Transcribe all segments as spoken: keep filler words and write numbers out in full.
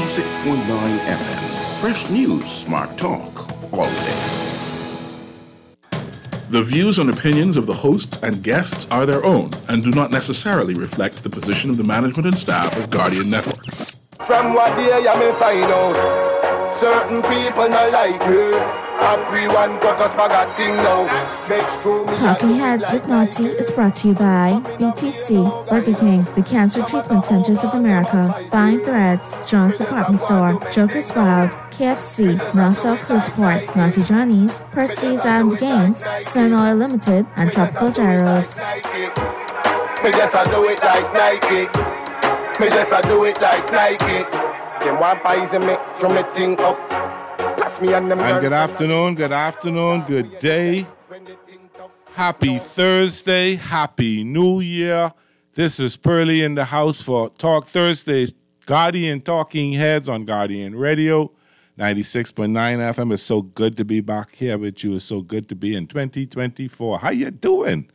ninety-six point nine F M. Fresh news, smart talk, all day. The views and opinions of the hosts and guests are their own and do not necessarily reflect the position of the management and staff of Guardian Network. From what day you may find out, certain people not like me. Everyone got us bag of thing now. Talking Heads with Naughty is brought to you by B T C, Burger King, the Cancer Treatment Centers of America, Fine Threads, John's Department Store, Joker's Wild, K F C, Nassau Cruise Port, Naughty Johnny's, Percy's and Games, Sun Oil Limited, and Tropical Gyros. Me just a do it like Nike. Me just a do it like Nike. Them one poison me, throw me thing up. Me and, and good afternoon, good afternoon, good day. Happy Thursday, Happy New Year. This is Pearly in the house for Talk Thursdays, Guardian Talking Heads on Guardian Radio, ninety-six point nine F M. It's so good to be back here with you. It's so good to be in twenty twenty-four. How you doing?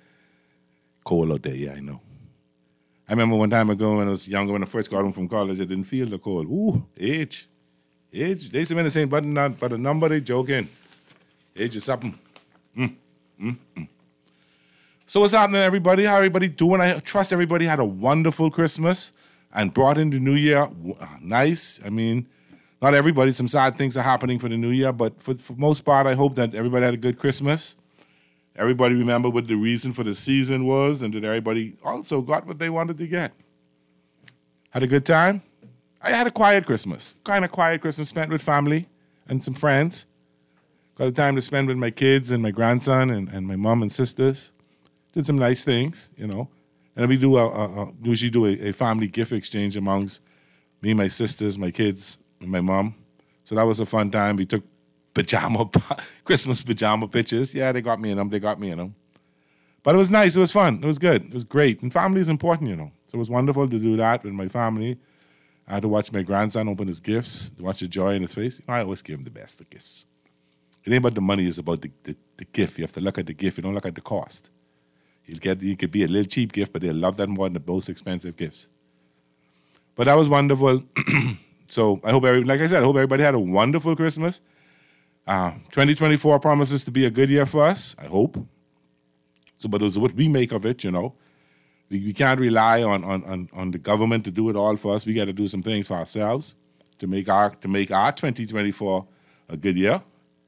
Cold out there, yeah, I know. I remember one time ago when I was younger, when I first got home from college, I didn't feel the cold. Ooh, age. Age, they say when they say but not but a number, they joking. Age is something. Mm, mm, mm. So what's happening, everybody? How everybody doing? I trust everybody had a wonderful Christmas and brought in the new year. Nice. I mean, not everybody. Some sad things are happening for the new year, but for for most part, I hope that everybody had a good Christmas. Everybody remember what the reason for the season was, and that everybody also got what they wanted to get. Had a good time? I had a quiet Christmas, kind of quiet Christmas spent with family and some friends. Got a time to spend with my kids and my grandson and, and my mom and sisters. Did some nice things, you know. And we do a, a, a usually do a, a family gift exchange amongst me, my sisters, my kids, and my mom. So that was a fun time. We took pajama, Christmas pajama pictures. Yeah, they got me in them. They got me in them. But it was nice. It was fun. It was good. It was great. And family is important, you know. So it was wonderful to do that with my family. I had to watch my grandson open his gifts, to watch the joy in his face. You know, I always give him the best of gifts. It ain't about the money, it's about the, the, the gift. You have to look at the gift. You don't look at the cost. You'll get, you could be a little cheap gift, but they'll love that more than the most expensive gifts. But that was wonderful. So I hope, every, like I said, I hope everybody had a wonderful Christmas. Uh, twenty twenty-four promises to be a good year for us, I hope. So, but it's what we make of it, you know. We, we can't rely on, on, on, on the government to do it all for us. We got to do some things for ourselves to make our to make our twenty twenty-four a good year.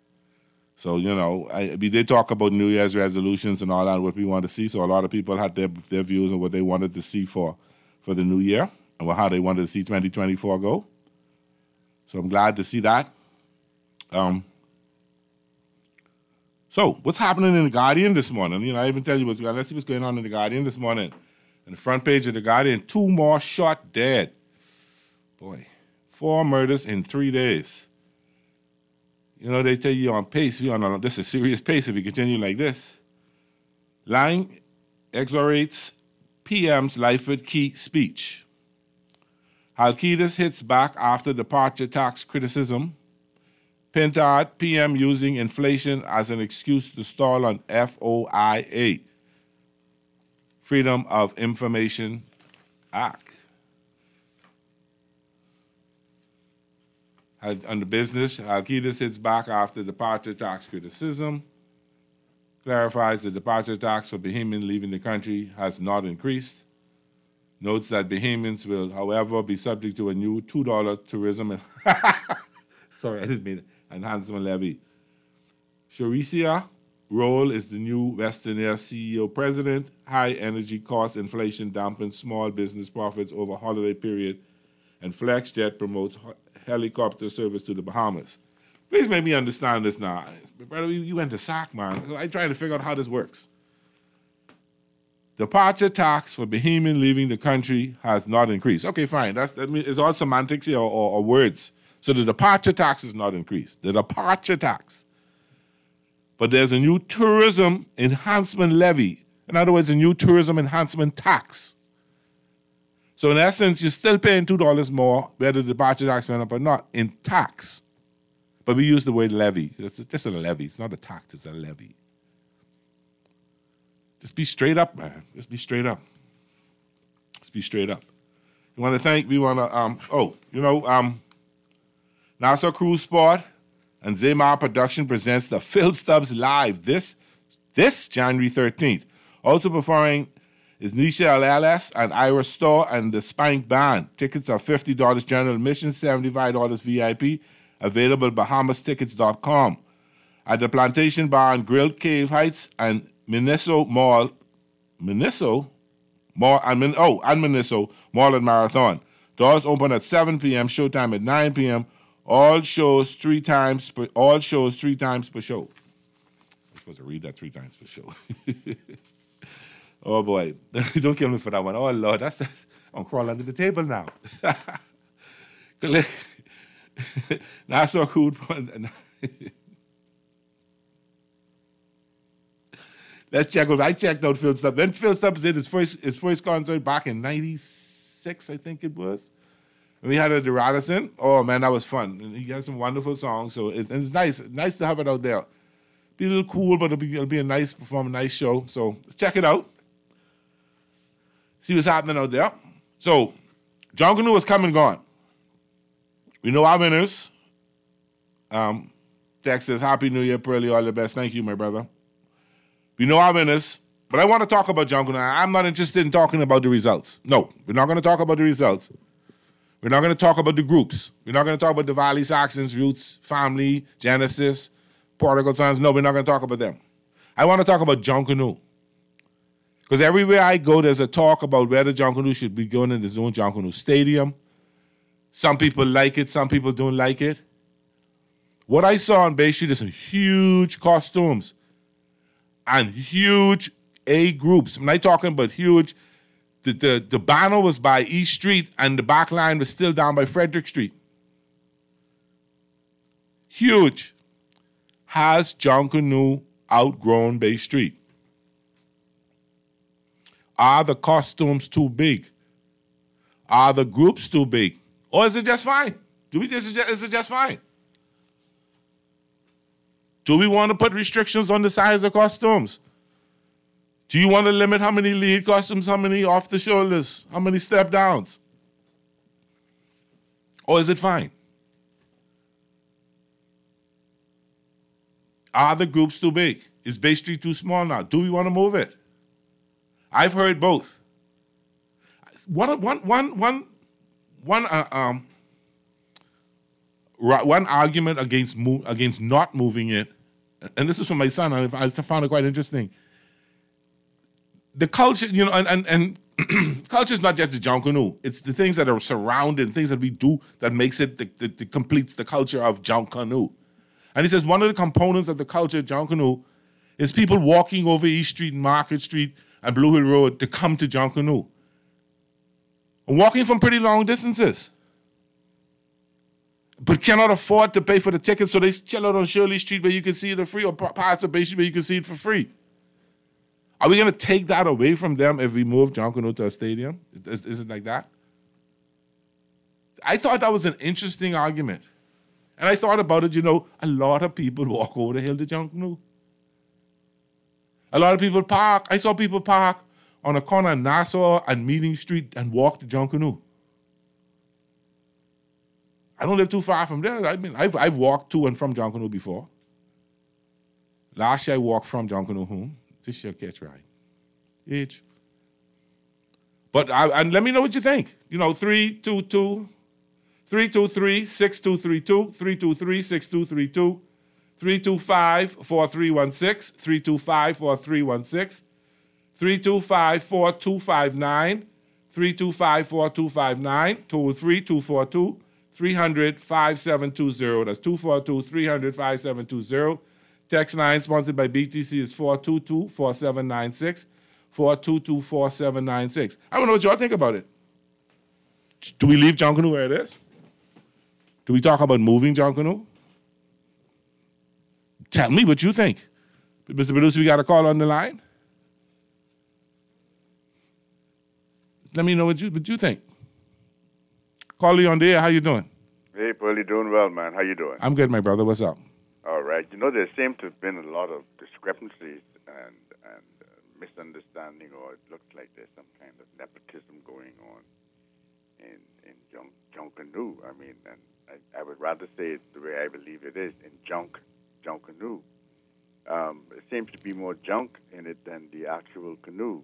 So, you know, I, we did talk about New Year's resolutions and all that, what we want to see. So a lot of people had their, their views on what they wanted to see for, for the new year and how they wanted to see twenty twenty-four go. So I'm glad to see that. Um. So what's happening in The Guardian this morning? You know, I even tell you what's going on. Let's see what's going on in The Guardian this morning. On the front page of The Guardian, two more shot dead. Boy, four murders in three days. You know, they tell you on pace, we on a, this is a serious pace if we continue like this. Lang exonerates P M's Lyford Key speech. Halkidas hits back after departure tax criticism. Pintard, P M using inflation as an excuse to stall on F O I A. Freedom of Information Act. On the business, Halkidas hits back after departure tax criticism. Clarifies the departure tax for Bahamians leaving the country has not increased. Notes that Bahamians will, however, be subject to a new two dollars tourism and sorry, I didn't mean it. enhancement levy. Sharicia Roll is the new Western Air C E O president. High energy cost inflation dampens small business profits over holiday period, and FlexJet promotes helicopter service to the Bahamas. Please make me understand this now. Brother, you went to S A C, man. I'm trying to figure out how this works. Departure tax for Bahamian leaving the country has not increased. Okay, fine. That's that means it's all semantics here or, or, or words. So the departure tax is not increased. The departure tax. But there's a new tourism enhancement levy. In other words, a new tourism enhancement tax. So in essence, you're still paying two dollars more whether the departure tax went up or not in tax. But we use the word levy. This is a levy. It's not a tax, it's a levy. Just be straight up, man. Just be straight up. Just be straight up. We want to thank, we want to, um, oh, you know, um, Nassau Cruise Sport and Zaymar Production presents the Phil Stubbs Live this, this January thirteenth. Also performing is Nisha L L S and Ira Store and the Spank Band. Tickets are fifty dollars general admission, seventy-five dollars V I P. Available at bahamas tickets dot com. At the Plantation Bar and Grill, Cave Heights, and Miniso Mall, Miniso Mall, and Min, oh, and Miniso Mall and Marathon. Doors open at seven p.m. Showtime at nine p.m. All shows three times. Per, all shows three times per show. I'm supposed to read that three times per show. Oh boy, don't kill me for that one. Oh Lord, that's, that's I'm crawling under the table now. Nassau Cruise. Let's check out. I checked out Phil Stubbs. When Phil Stubbs did his first his first concert back in ninety-six, I think it was. And we had it at the Radisson. Oh man, that was fun. And he has some wonderful songs. So it's, and it's nice, nice to have it out there. Be a little cool, but it'll be it'll be a nice performance, nice show. So let's check it out. See what's happening out there. So John Canoe has come and gone. We know our winners. Um, Text says, Happy New Year, Pearly, all the best. Thank you, my brother. We know our winners, but I want to talk about John Canoe. I'm not interested in talking about the results. No, we're not going to talk about the results. We're not going to talk about the groups. We're not going to talk about the Valley Saxons, Roots, Family, Genesis, Prodigal Sons. No, we're not going to talk about them. I want to talk about John Canoe. Because everywhere I go, there's a talk about whether John Canoe should be going in the zone John Canoe Stadium. Some people like it, some people don't like it. What I saw on Bay Street is some huge costumes and huge A groups. I'm not talking about huge. The, the, the banner was by East Street and the back line was still down by Frederick Street. Huge. Has John Canoe outgrown Bay Street? Are the costumes too big? Are the groups too big? Or is it just fine? Do we just, is it just fine? Do we want to put restrictions on the size of costumes? Do you want to limit how many lead costumes, how many off the shoulders, how many step downs? Or is it fine? Are the groups too big? Is Bay Street too small now? Do we want to move it? I've heard both. One, one, one, one, one, uh, um, one argument against move, against not moving it, and this is from my son, and I found it quite interesting. The culture, you know, and and, and culture is not just the John Canoe. It's the things that are surrounding, things that we do that makes it, the, the, the completes the culture of John Canoe. And he says one of the components of the culture of John Canoe is people walking over East Street and Market Street and Blue Hill Road to come to John Canoe. And walking from pretty long distances. But cannot afford to pay for the tickets, so they chill out on Shirley Street where you can see it for free, or parts of Bay Street where you can see it for free. Are we going to take that away from them if we move John Canoe to a stadium? Is, is it like that? I thought that was an interesting argument. And I thought about it, you know, a lot of people walk over the hill to John Canoe. A lot of people park. I saw people park on a corner of Nassau and Meeting Street and walk to John Canoe. I don't live too far from there. I mean, I've, I've walked to and from John Canoe before. Last year I walked from John Canoe home. This year catch ride. Each. But, I, and let me know what you think. You know, three two two, three two three, six two three two, three two three, six two three two, three two five, four three one six, three two five, four three one six, three two five, four two five nine, three two five, four two five nine, two three two four two, three hundred, five seven two zero. That's two four two, three hundred, five seven two zero. Text line sponsored by B T C is four two two, four seven nine six, four two two, four seven nine six. I don't know what y'all think about it. Do we leave John Canoe where it is? Do we talk about moving John Canoe? Tell me what you think. Mister Producer, we got a call on the line? Let me know what you what you think. Call you on the air. How you doing? Hey, Pearly, doing well, man. How you doing? I'm good, my brother. What's up? All right. You know, there seem to have been a lot of discrepancies and and uh, misunderstanding, or it looks like there's some kind of nepotism going on in in John, John Canoe. I mean, and I, I would rather say it the way I believe it is, in junk, junk canoe. Um, it seems to be more junk in it than the actual canoe.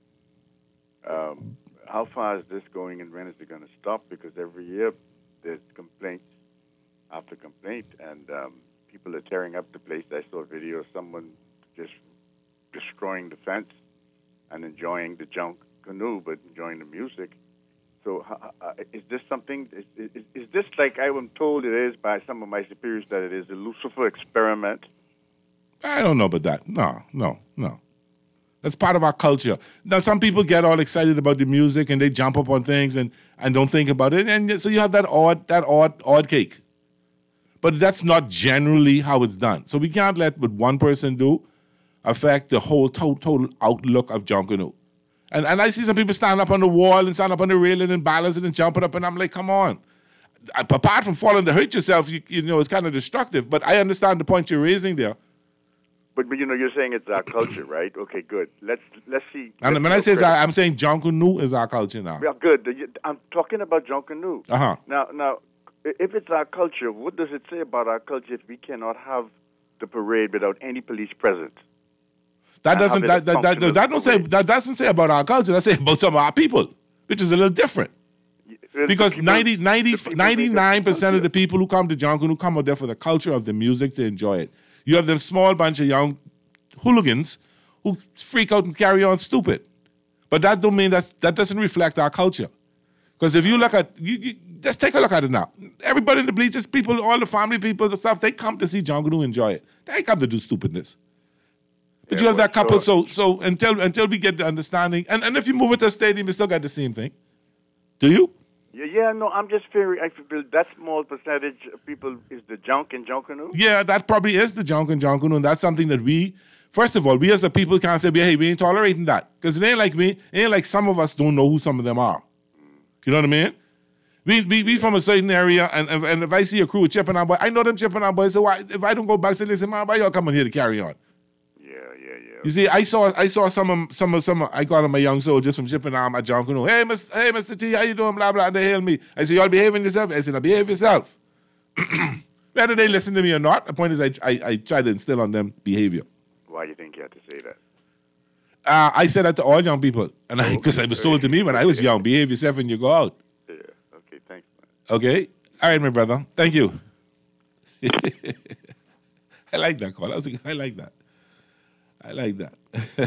Um, how far is this going, and when is it going to stop? Because every year there's complaints after complaint, and um, people are tearing up the place. I saw a video of someone just destroying the fence and enjoying the junk canoe, but enjoying the music. So uh, is this something, is, is, is this like I am told it is by some of my superiors that it is a Lucifer experiment? I don't know about that. No, no, no. That's part of our culture. Now, some people get all excited about the music and they jump up on things and, and don't think about it. And so you have that odd, that odd, odd cake. But that's not generally how it's done. So we can't let what one person do affect the whole to- total outlook of junk canoe. And and I see some people stand up on the wall and stand up on the railing and balancing and jumping up, and I'm like, come on. Apart from falling to hurt yourself, you, you know, it's kind of destructive. But I understand the point you're raising there. But, but you know, you're saying it's our culture, right? Okay, good. Let's let's see. And let's when I say it's our, I'm saying junk canoe is our culture now. Yeah, good. I'm talking about junk canoe. Uh-huh. Now, now, if it's our culture, what does it say about our culture if we cannot have the parade without any police present? That doesn't that that, that, that, that don't say that doesn't say about our culture. That say about some of our people, which is a little different. Because people, ninety, ninety, ninety-nine percent of the people who come to junk canoe come out there for the culture of the music to enjoy it. You have them small bunch of young hooligans who freak out and carry on stupid. But that don't mean that that doesn't reflect our culture. Because if you look at you, you, just take a look at it now. Everybody in the bleachers, people, all the family people, the stuff, they come to see junk canoe enjoy it. They ain't come to do stupidness. But yeah, you have that couple, sure. so so until until we get the understanding, and, and if you move it to a stadium, you still got the same thing. Do you? Yeah, yeah no, I'm just fearing, I feel that small percentage of people is the junk and junk canoe? Yeah, that probably is the junk and junk canoe, and that's something that we, first of all, we as a people can't say, hey, we ain't tolerating that. Because it ain't like me, it ain't like some of us don't know who some of them are. You know what I mean? We we, we from a certain area, and, and, and if I see a crew with chipping on boy, I know them chipping on boys, so why, if I don't go back, say, listen, man, why y'all coming here to carry on? You see, I saw I saw some of some of some of, I got them my young soldiers from shipping arm at John Canoe. Hey, Mister Hey, Mister T, how you doing? Blah blah. And they hail me. I said, y'all behaving yourself. I said, now behave yourself. Whether they listen to me or not, the point is, I I, I try to instill on them behavior. Why do you think you had to say that? Uh, I said that to all young people, and because I, I was told to me when I was young, behave yourself when you go out. Yeah. Okay. Thanks, man. Okay. All right, my brother. Thank you. I like that call. I was like, I like that. I like that.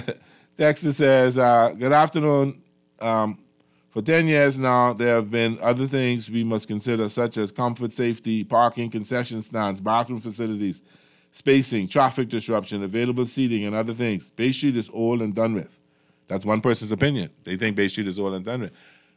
Dexter says, uh, good afternoon. Um, for ten years now, there have been other things we must consider, such as comfort, safety, parking, concession stands, bathroom facilities, spacing, traffic disruption, available seating, and other things. Bay Street is old and done with. That's one person's opinion. They think Bay Street is old and done with.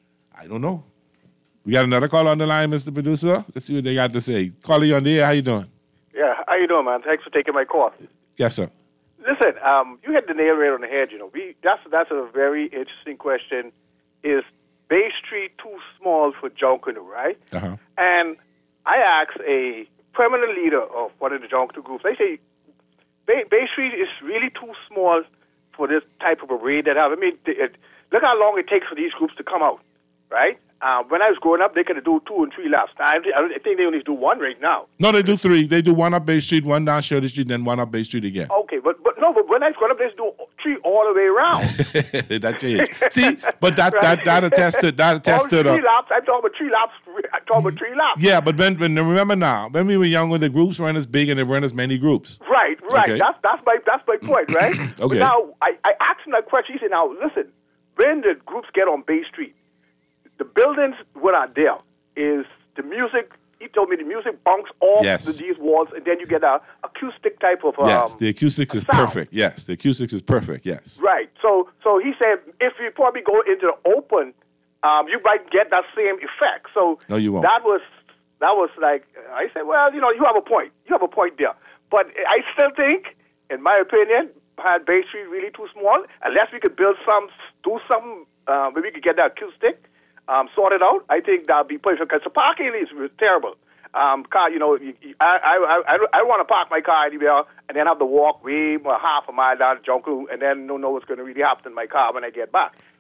I don't know. We got another call on the line, Mister Producer. Let's see what they got to say. Caller, you on the air. How you doing? Yeah, how you doing, man? Thanks for taking my call. Yes, sir. Listen, um, you hit the nail right on the head. You know, we that's that's a very interesting question. Is Bay Street too small for junk canoe, right? Uh-huh. And I asked a permanent leader of one of the junk canoe groups. I say Bay, Bay Street is really too small for this type of a raid that have. I mean, it, look how long it takes for these groups to come out, right? Uh, when I was growing up, they could do two and three laps. Now, I, I think they only do one right now. No, they do three. They do one up Bay Street, one down Shirley Street, then one up Bay Street again. Okay, but but no, but when I was growing up, they used to do three all the way around. That changed. See, but that right? that that attested that attested. Three laps. I'm talking about three laps. I'm talking about three laps. Yeah, but when, when remember now, when we were younger, the groups weren't as big and there weren't as many groups. Right, right. Okay. That's that's my that's my point, right? Okay. But now I, I asked him that question. He said, "Now listen, when the groups get on Bay Street, the buildings what are there is the music." He told me the music bounces off yes. the, these walls, and then you get a acoustic type of um, yes. The acoustics is sound. perfect. Yes, the acoustics is perfect. Yes. Right. So so he said if you probably go into the open, um, you might get that same effect. So no, you won't. That was that was like I said. Well, you know, you have a point. You have a point there. But I still think, in my opinion, had Bay Street really too small. Unless we could build some, do some, uh, maybe we could get that acoustic. Um, sort it out. I think that'd be perfect because the parking is terrible. Um, car, you know, I I I, I want to park my car anywhere and then have to walk way more half a mile down to Junk Canoe and then don't know what's going to really happen in my car when I get back.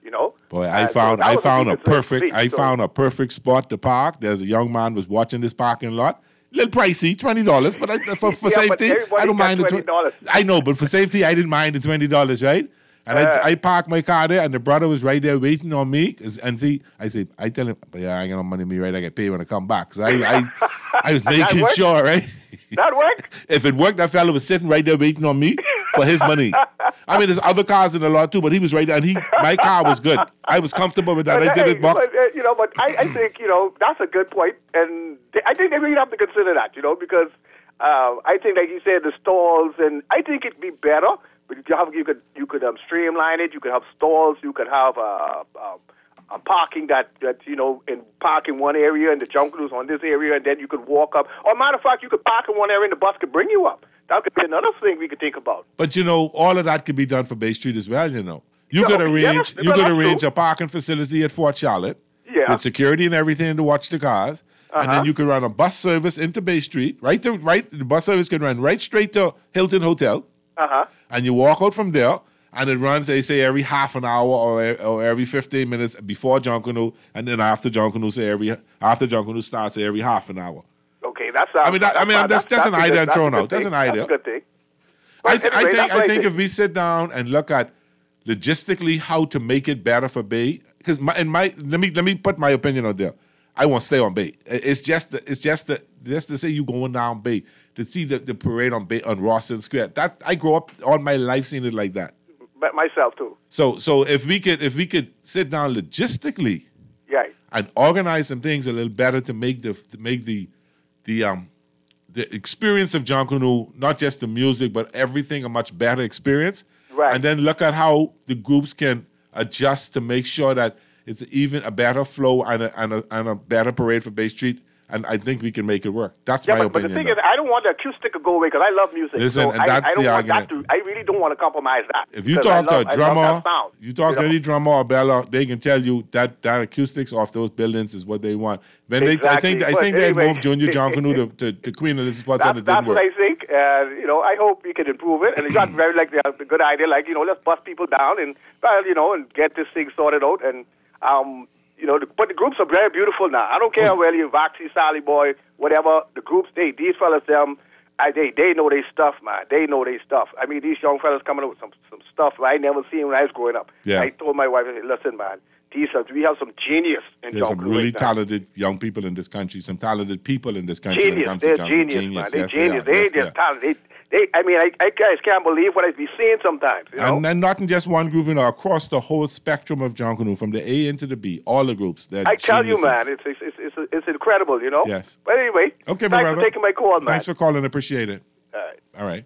you know. Boy, I And so found that I was found a big concern perfect for me, I so- found a perfect spot to park. There's a young man was watching this parking lot. A little pricey, twenty dollars, but I, for, for Yeah, but safety, everybody I don't got mind the twenty dollars. I know, but for safety, I didn't mind the twenty dollars, right? And Yeah. I, I parked my car there, and the brother was right there waiting on me. 'Cause- And see, I said, I tell him, but yeah, I ain't got no money on me, right? I get paid when I come back. So I, I, I was making worked? sure, right? That worked? If it worked, that fella was sitting right there waiting on me for his money. I mean, there's other cars in the lot too, but he was right there, and he, my car was good. I was comfortable with that. But I did hey, it box. but, uh, you know, but I, I think, you know, that's a good point, and they, I think they really have to consider that, you know, because uh, I think, like you said, the stalls, and I think it'd be better, but you have you could you could um, streamline it. You could have stalls. You could have uh, uh, uh, parking that, that you know, in park in one area, and the junglers on this area, and then you could walk up. Or matter of fact, you could park in one area, and the bus could bring you up. That could be another thing we could think about. But you know, all of that could be done for Bay Street as well. You know, you Yeah, could yeah, arrange well, you could that's arrange true. a parking facility at Fort Charlotte Yeah. with security and everything to watch the cars, and Uh-huh. then you could run a bus service into Bay Street. Right to right, the bus service can run right straight to Hilton Hotel, Uh huh. and you walk out from there. And it runs, they say, every half an hour or, or every fifteen minutes before John Canoe, and then after John Canoe, say every after John Canoe starts, say every half an hour. Okay, that's. I mean, that- I mean, that's- that's an a idea good- that's thrown a good out. That's thing. an idea. That's a good thing. I, But th- anyway, I think that's I what think if we sit down and look at logistically how to make it better for Bay, because my, in my let me let me put my opinion out there. I want to stay on Bay. It's just the, it's just the just to say you going down Bay to see the, the parade on Bay on Rawson Square. That I grew up all my life seeing it like that. But myself too. So so if we could if we could sit down logistically Yeah. and organize some things a little better to make the to make the the um the experience of John Canoe, not just the music but everything, a much better experience. Right. And then look at how the groups can adjust to make sure that it's even a better flow and a and a, and a better parade for Bay Street. And I think we can make it work. That's Yeah, my but, but the opinion. thing though. is, I don't want the acoustic to go away because I love music. Listen, so and I, that's I don't the want argument. that to. I really don't want to compromise that. If you 'cause I talk love- to I a love drummer, that sound, you talk you to know? any drummer or bella, they can tell you that that acoustics off those buildings is what they want. When they, I Exactly. think, I But think they anyway. moved Junior John Canoe to, to, to Queen Elizabeth, That's, and it that's didn't what work. I think. Uh, you know, I hope we can improve it. And it's not very like a good idea. Like you know, let's bust people down and well, you know, and get this thing sorted out. And um, you know, the, but the groups are very beautiful now. I don't care whether you're Voxy, Sally Boy, whatever. The groups, they these fellas, them, I, they they know their stuff, man. They know their stuff. I mean, these young fellas coming up with some some stuff I never seen when I was growing up. Yeah. I told my wife, I said, listen, man, these are, we have some genius in There's some John really right now. talented young people in this country, some talented people in this country. when it Genius. comes to They're John- genius, man. They're yes, genius. They, are. They Yes, they just are. talented. They, they, I mean, I, I guys can't believe what I be seeing sometimes. You know? And, and not in just one group, you know, across the whole spectrum of John Canoe, from the A into the B, all the groups. They're I tell you, geniuses. man, it's it's it's it's, it's incredible. You know. Yes. But anyway. Okay, my thanks brother. for taking my call, man. Thanks for calling. Appreciate it. All right. All right.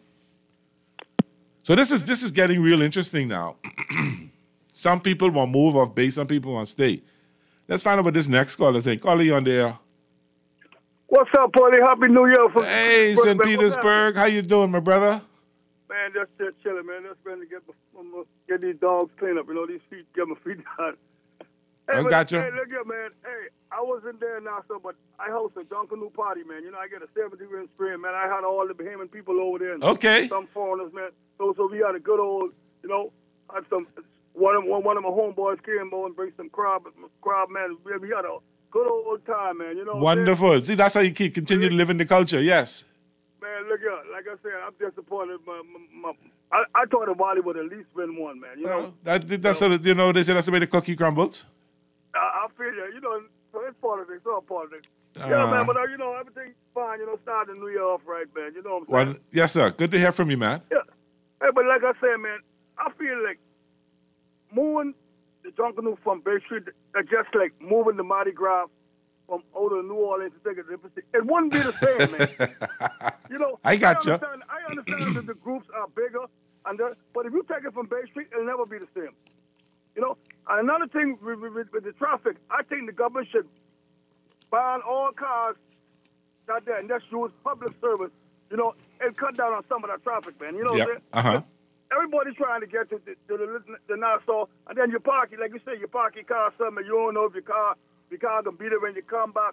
So this is this is getting real interesting now. Some people want to move off base, some people want to stay. Let's find out what this next caller think. Caller, you on there? What's up, Paulie? Happy New Year. From Hey, Brooklyn. Saint What's Petersburg. How you doing, my brother? Man, just uh, chilling, man. Just trying to get my, get these dogs cleaned up. You know, these feet, get my feet done. Hey, I but, got you. Hey, look here, man. Hey, I wasn't there now, so but I host a John Canoe party, man. You know, I get a seventy ring spring, man. I had all the Bahamian people over there. And Okay. Some foreigners, man. So, so we had a good old, you know, had some one of one, one of my homeboys came over and bring some crab, crab, man. We, we had a good old time, man. You know. what I'm saying? Wonderful. See, that's how you keep continue to live in the culture. Yes. Man, look here. Like I said, I'm disappointed. My, my, my, I, I thought the Wally would at least win one, man. You know, Well, that, that's sort of, you know, they say that's the way the cookie crumbles. I, I feel you. You know, so it's politics. It's all politics. Uh, yeah, man. But uh, you know, everything's fine. You know, starting the new year off right, man. You know what I'm saying? One, yes, sir. Good to hear from you, man. Yeah. Hey, but like I said, man, I feel like moving the John Canoe from Bay Street, uh, just like moving the Mardi Gras from out of New Orleans to take it. It wouldn't be the same, man. You know, I got you. understand, I understand that the groups are bigger, and the, but if you take it from Bay Street, it'll never be the same. You know, and another thing with, with, with the traffic, I think the government should ban all cars out there and just use public service, you know, and cut down on some of that traffic, man. You know Yep. what I'm Uh saying? huh. Everybody's trying to get to the, to the, the Nassau, and then you park it, like you say, you park your car somewhere, you don't know if your car, your car gonna be there when you come back.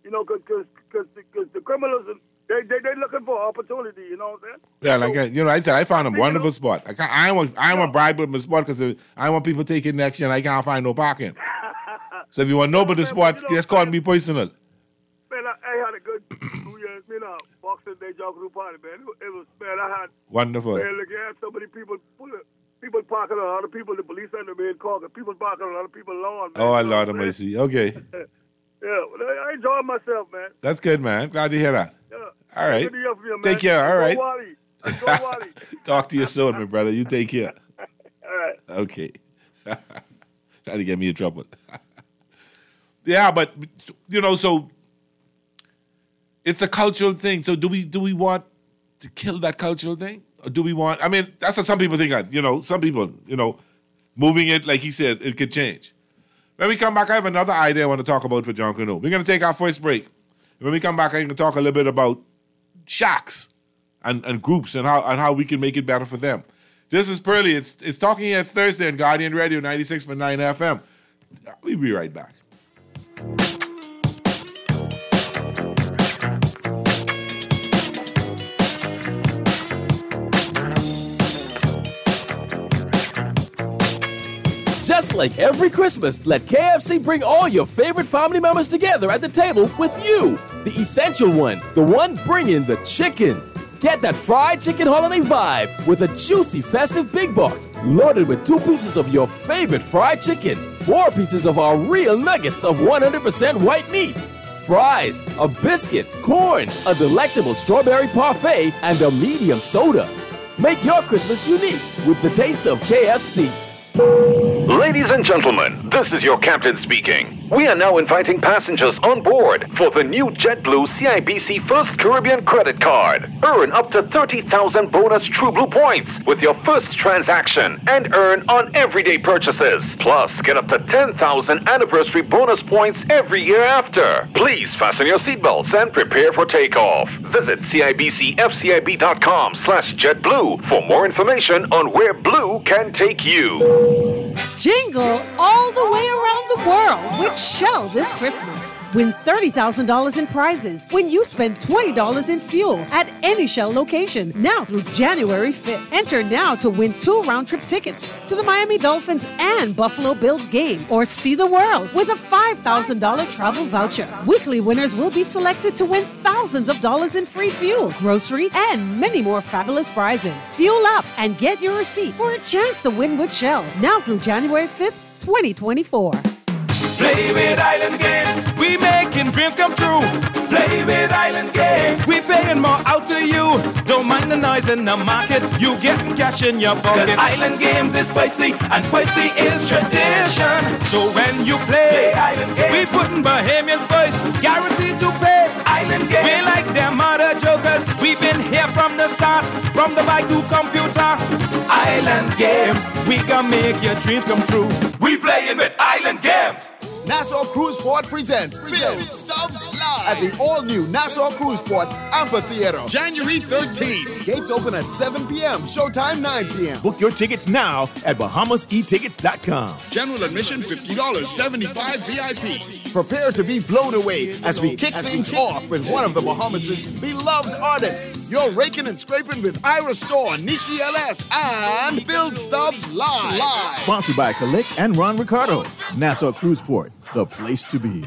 You know, because because the criminals, they they they looking for opportunity. You know what I'm saying? Yeah, like So, I, you know, I said I found a I think, wonderful you know- spot. I can't, I don't want I don't want bribe with my spot because I don't want people taking next year and I can't find no parking. So if you want to know about the Man, spot, but you know, just call man, me personal. Man, I, I had a good New Year's, you know, Boxing Day Jog Group party, man. It was, it was, man, I had, Wonderful. man, look, I had so many people, full of- people parking on other people, the police had to be in call, people parking on other people's lawn, man. Oh, You know Lord what of I'm saying? mercy. Okay. Yeah, well, I I enjoyed myself, man. That's good, man. Glad to hear that. Yeah. All right. Good to hear from you, man. Take care. All right. Go Wally. Go Wally. Talk to you soon, my brother. You take care. All right. Okay. Trying to get me in trouble. Yeah, but you know, so it's a cultural thing. So do we do we want to kill that cultural thing? Or do we want I mean, that's what some people think of, you know, some people, you know, moving it, like he said, it could change. When we come back, I have another idea I want to talk about for John Canoe. We're gonna take our first break. When we come back, I'm gonna talk a little bit about shacks and, and groups and how and how we can make it better for them. This is Pearly. It's it's talking here Thursday on Guardian Radio ninety-six point nine F M. We'll be right back. Just like every Christmas, let K F C bring all your favorite family members together at the table with you. The essential one, the one bringing the chicken. Get that fried chicken holiday vibe with a juicy festive big box loaded with two pieces of your favorite fried chicken, four pieces of our real nuggets of one hundred percent white meat, fries, a biscuit, corn, a delectable strawberry parfait, and a medium soda. Make your Christmas unique with the taste of K F C. Ladies and gentlemen, this is your captain speaking. We are now inviting passengers on board for the new JetBlue C I B C First Caribbean credit card. Earn up to thirty thousand bonus TrueBlue points with your first transaction and earn on everyday purchases. Plus, get up to ten thousand anniversary bonus points every year after. Please fasten your seatbelts and prepare for takeoff. Visit cibcfcib.com slash JetBlue for more information on where Blue can take you. Jingle all the way around the world with Shell this Christmas. Win thirty thousand dollars in prizes when you spend twenty dollars in fuel at any Shell location now through January fifth. Enter now to win two round-trip tickets to the Miami Dolphins and Buffalo Bills game or see the world with a five thousand dollars travel voucher. Weekly winners will be selected to win thousands of dollars in free fuel, grocery, and many more fabulous prizes. Fuel up and get your receipt for a chance to win with Shell now through January fifth, twenty twenty-four. Play with Island Games, we making dreams come true. Play with Island Games, we paying more out to you. Don't mind the noise in the market, you getting cash in your pocket. 'Cause Island Games is spicy, and spicy is tradition. So when you play, play Island Games, we putting Bahamians first, guaranteed to pay. Island Games, we like them other jokers, we've been here from the start, from the bike to computer. Island Games, we gonna make your dreams come true. We playing with Island Games. Nassau Cruise Port presents Phil Stubbs Live at the all-new Nassau Cruise Port Amphitheater. January thirteenth. Gates open at seven p.m. Showtime nine p.m. Book your tickets now at Bahamas E Tickets dot com. General admission fifty dollars, seventy-five V I P. Prepare to be blown away as we kick things off with one of the Bahamas' beloved artists. You're raking and scraping with Ira Store, Nishi L S, and Phil Stubbs Live. Live. Sponsored by Kalik and Ron Ricardo. Nassau Cruise Port, the place to be.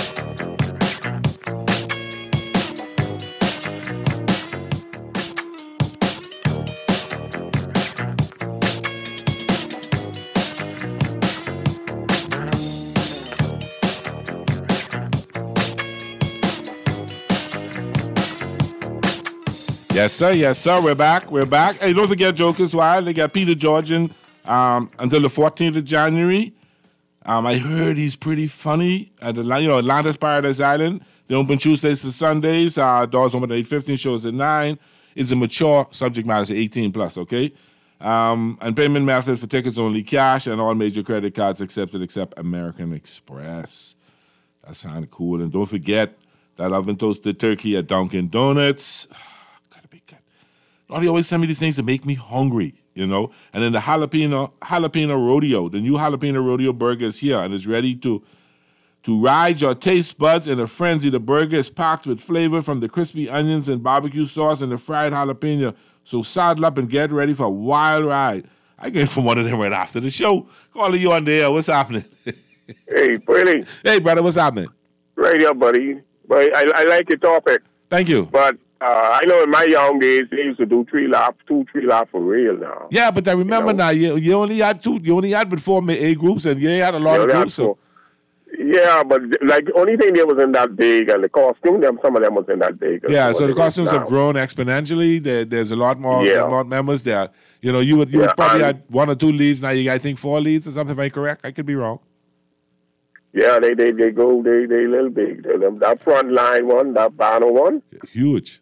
Yes, sir. Yes, sir. We're back. We're back. Hey, don't forget Jokers Wild. They got Peter Georgian um, until the fourteenth of January. Um, I heard he's pretty funny at the, you know, Atlantis Paradise Island. They open Tuesdays to Sundays. Uh, doors open at eight fifteen, shows at nine. It's a mature subject matter, so eighteen plus, okay? Um, and payment method for tickets only cash, and all major credit cards accepted except American Express. That sounds cool. And don't forget that oven toasted turkey at Dunkin' Donuts. Gotta be good. They always send me these things that make me hungry, you know? And then the jalapeno jalapeno rodeo, the new jalapeno rodeo burger is here and is ready to To ride your taste buds in a frenzy, the burger is packed with flavor from the crispy onions and barbecue sauce and the fried jalapeno. So saddle up and get ready for a wild ride. I came from one of them right after the show. Calling you on the air. What's happening? Hey, Pretty. Hey, brother, what's happening? Right here, buddy. But I, I like your topic. Thank you. But uh, I know in my young days, they used to do three laps, two, three laps for real now. Yeah, but I remember you know? now, you, you only had two, you only had but four A groups, and you had a lot you of groups. So. Yeah, but like the only thing there wasn't that big, and the costume, them some of them wasn't that big. Yeah, so the costumes have grown exponentially. There, there's a lot more, yeah. more members there. You know, you would you yeah, would probably and, had one or two leads. Now you got, I think, four leads or something. If I'm correct, I could be wrong. Yeah, they they, they go they they a little big. That front line one, that banner one, huge.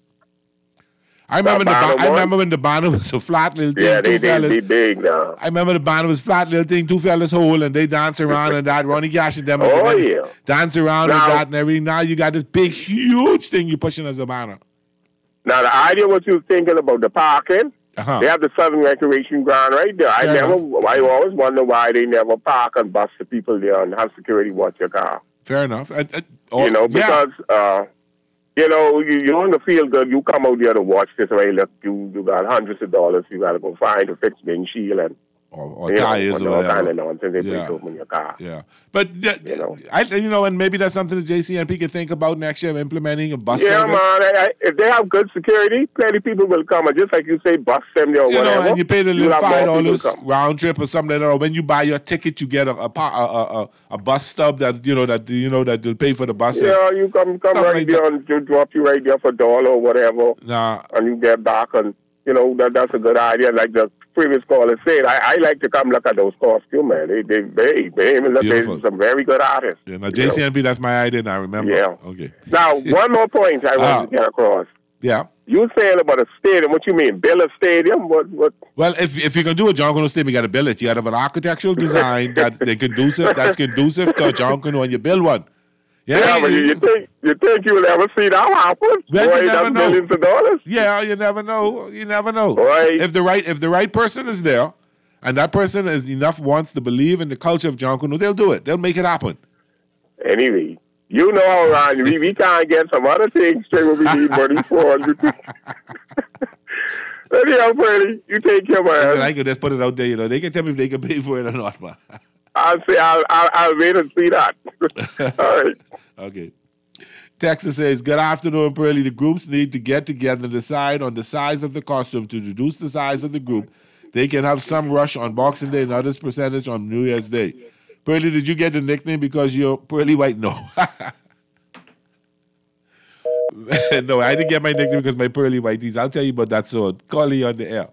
I remember the ba- I remember when the banner was a flat little thing. Yeah, they they they big now. I remember the banner was flat little thing. Two fellas hold and they dance around and that. Ronnie Gash and them. Oh and yeah, dance around now, and that and everything. Now you got this big, huge thing you're pushing as a banner. Now the idea what you was thinking about the parking. Uh-huh. They have the Southern Recreation Ground right there. I Fair never, enough. I always wonder why they never park and bus the people there and have security watch your car. Fair enough. Uh, uh, oh, you know, because, yeah. uh, you know, you, you want to feel good. You come out there to watch this, right? Look, you, you got hundreds of dollars you got to go find to fix windshield and or, or you tires know, or whatever. Kind of nonsense they yeah. put in your car. Yeah, but yeah, you know, I you know, and maybe that's something that J C N P can think about next year, implementing a bus yeah, service. man. I, I, if they have good security, plenty of people will come. And just like you say, bus them there or You whatever. know, and you pay the little have five more people dollars come. round trip or something like that. Or when you buy your ticket, you get a a, pa- a, a, a bus stub that you know that you know that will pay for the bus. Yeah, you come come Stuff right like there that. and to drop you right there for a dollar or whatever. Nah, and you get back and you know that that's a good idea. Like the previous caller said, I, I like to come look at those costumes, man. They they they they even look Beautiful. there's some very good artists. yeah. Now J C N P, that's my idea. Now remember. Yeah. Okay. Now one more point I want Ah. to get across. Yeah. You saying about a stadium? What you mean, build a stadium? What what? Well, if if you can do a John Canoe stadium, you got to build it. You got to have an architectural design that they conducive that's conducive to a John Canoe, and you build one. Yeah, Yeah, but you, you think you think you will ever see that happen? Well, Boy, you never that's know. millions of dollars. Yeah, you never know. You never know. Right. If the right if the right person is there, and that person is enough wants to believe in the culture of John Canoe, they'll do it. They'll make it happen. Anyway, you know how Ron, we, we can't get some other things straight when we need money for. Anyhow, Freddie, you take care, man. Listen, I can just put it out there. You know, they can tell me if they can pay for it or not, man. I'll say I'll, I'll I'll wait and see that. All right. Okay. Texas says, good afternoon, Pearly. The groups need to get together and decide on the size of the costume to reduce the size of the group. They can have some rush on Boxing Day and others percentage on New Year's Day. Pearly, did you get the nickname because you're Pearly White? No. No, I didn't get my nickname because my Pearly Whiteys. I'll tell you about that soon. Call you on the air.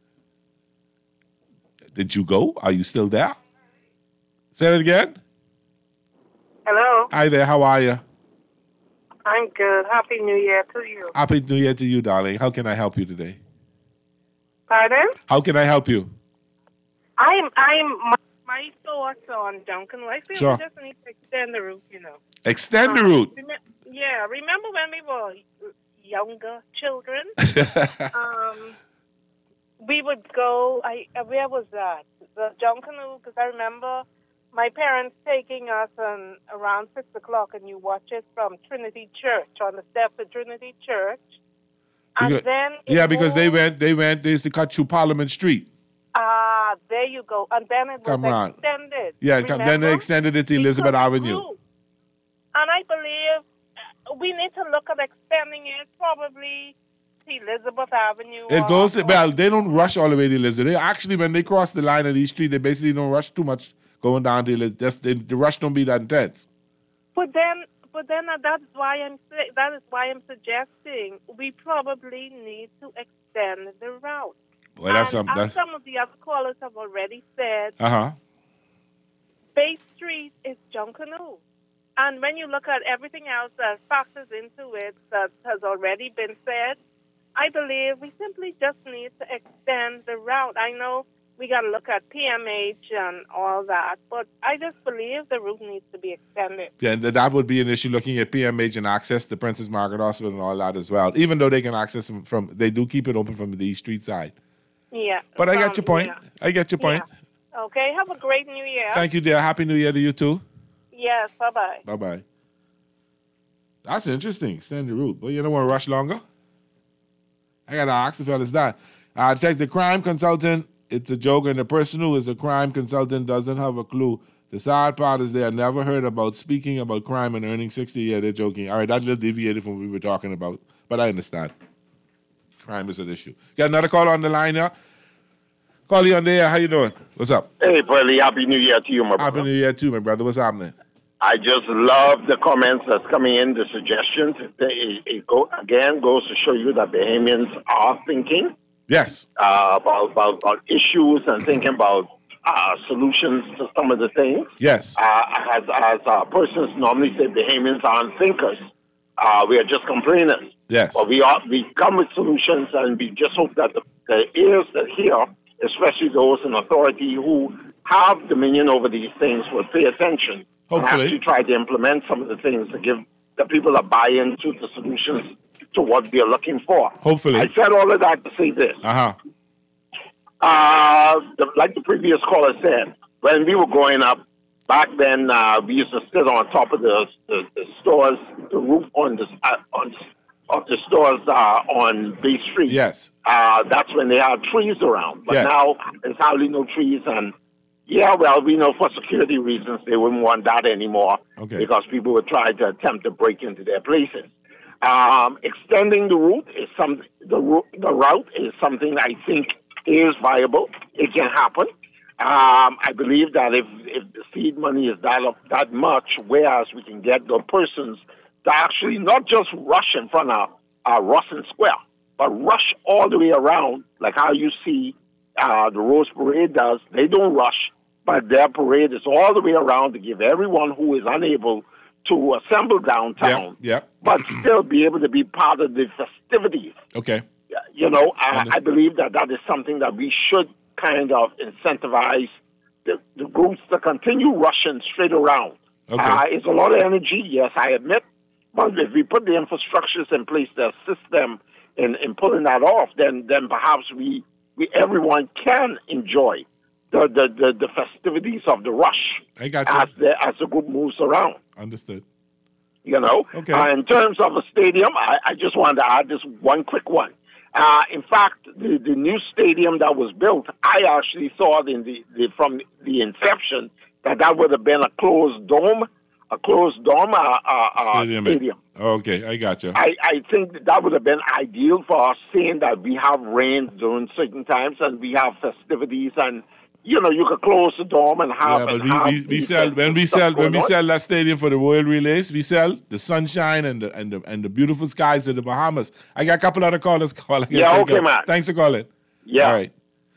Did you go? Are you still there? Say it again. Hello. Hi there. How are you? I'm good. Happy New Year to you. Happy New Year to you, darling. How can I help you today? Pardon? How can I help you? I'm, I'm, my, my thoughts on Duncan. I feel Sure. we just need to extend the route, you know. Extend the Um, route. rem- yeah, remember when we were younger children? um, we would go, I, uh, where was that? The Duncan, because I remember my parents taking us on around six o'clock, and you watch it from Trinity Church, on the steps of Trinity Church. And Because- then it yeah, because they moved- went, they went, they used to cut through Parliament Street. Ah, there you go. And then it was Come on. extended. Yeah, come- then they remember? extended it to Elizabeth Because it Avenue. grew. And I believe uh, we need to look at extending it probably to Elizabeth Avenue. It or- goes, well, they don't rush all the way to Elizabeth. They actually, when they cross the line of East Street, they basically don't rush too much going down to Elizabeth. Just, the, the rush don't be that intense. But then, but then uh, that's why I'm sa- that is why I'm suggesting we probably need to extend the route. Boy, that's and some, as that's, some of the other callers have already said, uh-huh. Bay Street is Junkanoo. And when you look at everything else that factors into it that has already been said, I believe we simply just need to extend the route. I know we got to look at P M H and all that, but I just believe the route needs to be extended. Yeah, and that would be an issue looking at P M H and access to Princess Margaret Hospital and all that as well. Even though they can access them from, they do keep it open from the East Street side. Yeah. But I um, get your point. yeah. I get your point. Okay, have a great New Year. Thank you, dear. Happy New Year to you too. Yes, bye-bye. Bye-bye. That's interesting. Extend the route. But you don't want to rush longer? I got to ask the fellas that. Uh, text the crime consultant. It's a joke, and the person who is a crime consultant doesn't have a clue. The sad part is they have never heard about speaking about crime and earning sixty. Yeah, they're joking. All right, that little deviated from what we were talking about, but I understand. Crime is an issue. Got another call on the line here. Call you on the air. How you doing? What's up? Hey, Pearly, Happy New Year to you, my brother. Happy New Year too, my brother. What's happening? I just love the comments that's coming in, the suggestions. It, it go, again goes to show you that Bahamians are thinking yes uh, about, about, about issues and thinking about uh, solutions to some of the things. Yes. Uh, as as uh, persons normally say, Bahamians aren't thinkers. Uh, we are just complainers. Yes. But we are we come with solutions, and we just hope that the, the ears that hear, especially those in authority who have dominion over these things, will pay attention. Hopefully. And actually try to implement some of the things to give the people a buy-in to the solutions to what we are looking for. Hopefully. I said all of that to say this. Uh-huh. Uh, the, like the previous caller said, when we were growing up, back then uh, we used to sit on top of the, the, the stores, the roof on the, uh, on, of the stores uh, on Bay Street. Yes. Uh, that's when they had trees around. But Yes. now there's hardly no trees, and yeah, well, we know for security reasons they wouldn't want that anymore Okay. because people would try to attempt to break into their places. Um, extending the route is some the ru- the route is something I think is viable. It can happen. Um, I believe that if if the seed money is that up, that much, whereas we can get the persons to actually not just rush in front of uh, Russell Square, but rush all the way around, like how you see uh, the Rose Parade does. They don't rush, but their parade is all the way around to give everyone who is unable to assemble downtown, Yeah. but still be able to be part of the festivities. Okay. You know, I, I believe that that is something that we should kind of incentivize the, the groups to continue rushing straight around. Okay. Uh, it's a lot of energy, yes, I admit, but if we put the infrastructures in place to assist them in, in pulling that off, then then perhaps we, we everyone can enjoy the, the, the, the festivities of the rush I got you. as the as the group moves around. Understood. You know, Okay. uh, in terms of a stadium, I, I just wanted to add this one quick one. Uh, in fact, the, the new stadium that was built, I actually thought in the, the from the inception that that would have been a closed dome, a closed dome uh, uh, uh, Stadium. stadium. Okay, I got you. I, I think that, that would have been ideal for us, seeing that we have rain during certain times and we have festivities, and you know you could close the dome and have. Yeah, but and we, have we, we these sell when we stuff sell when going we on. sell that stadium for the World Relays, we sell the sunshine and the and the and the beautiful skies of the Bahamas. I got a couple other callers calling. Yeah, okay, man. Thanks for calling. Yeah. All right.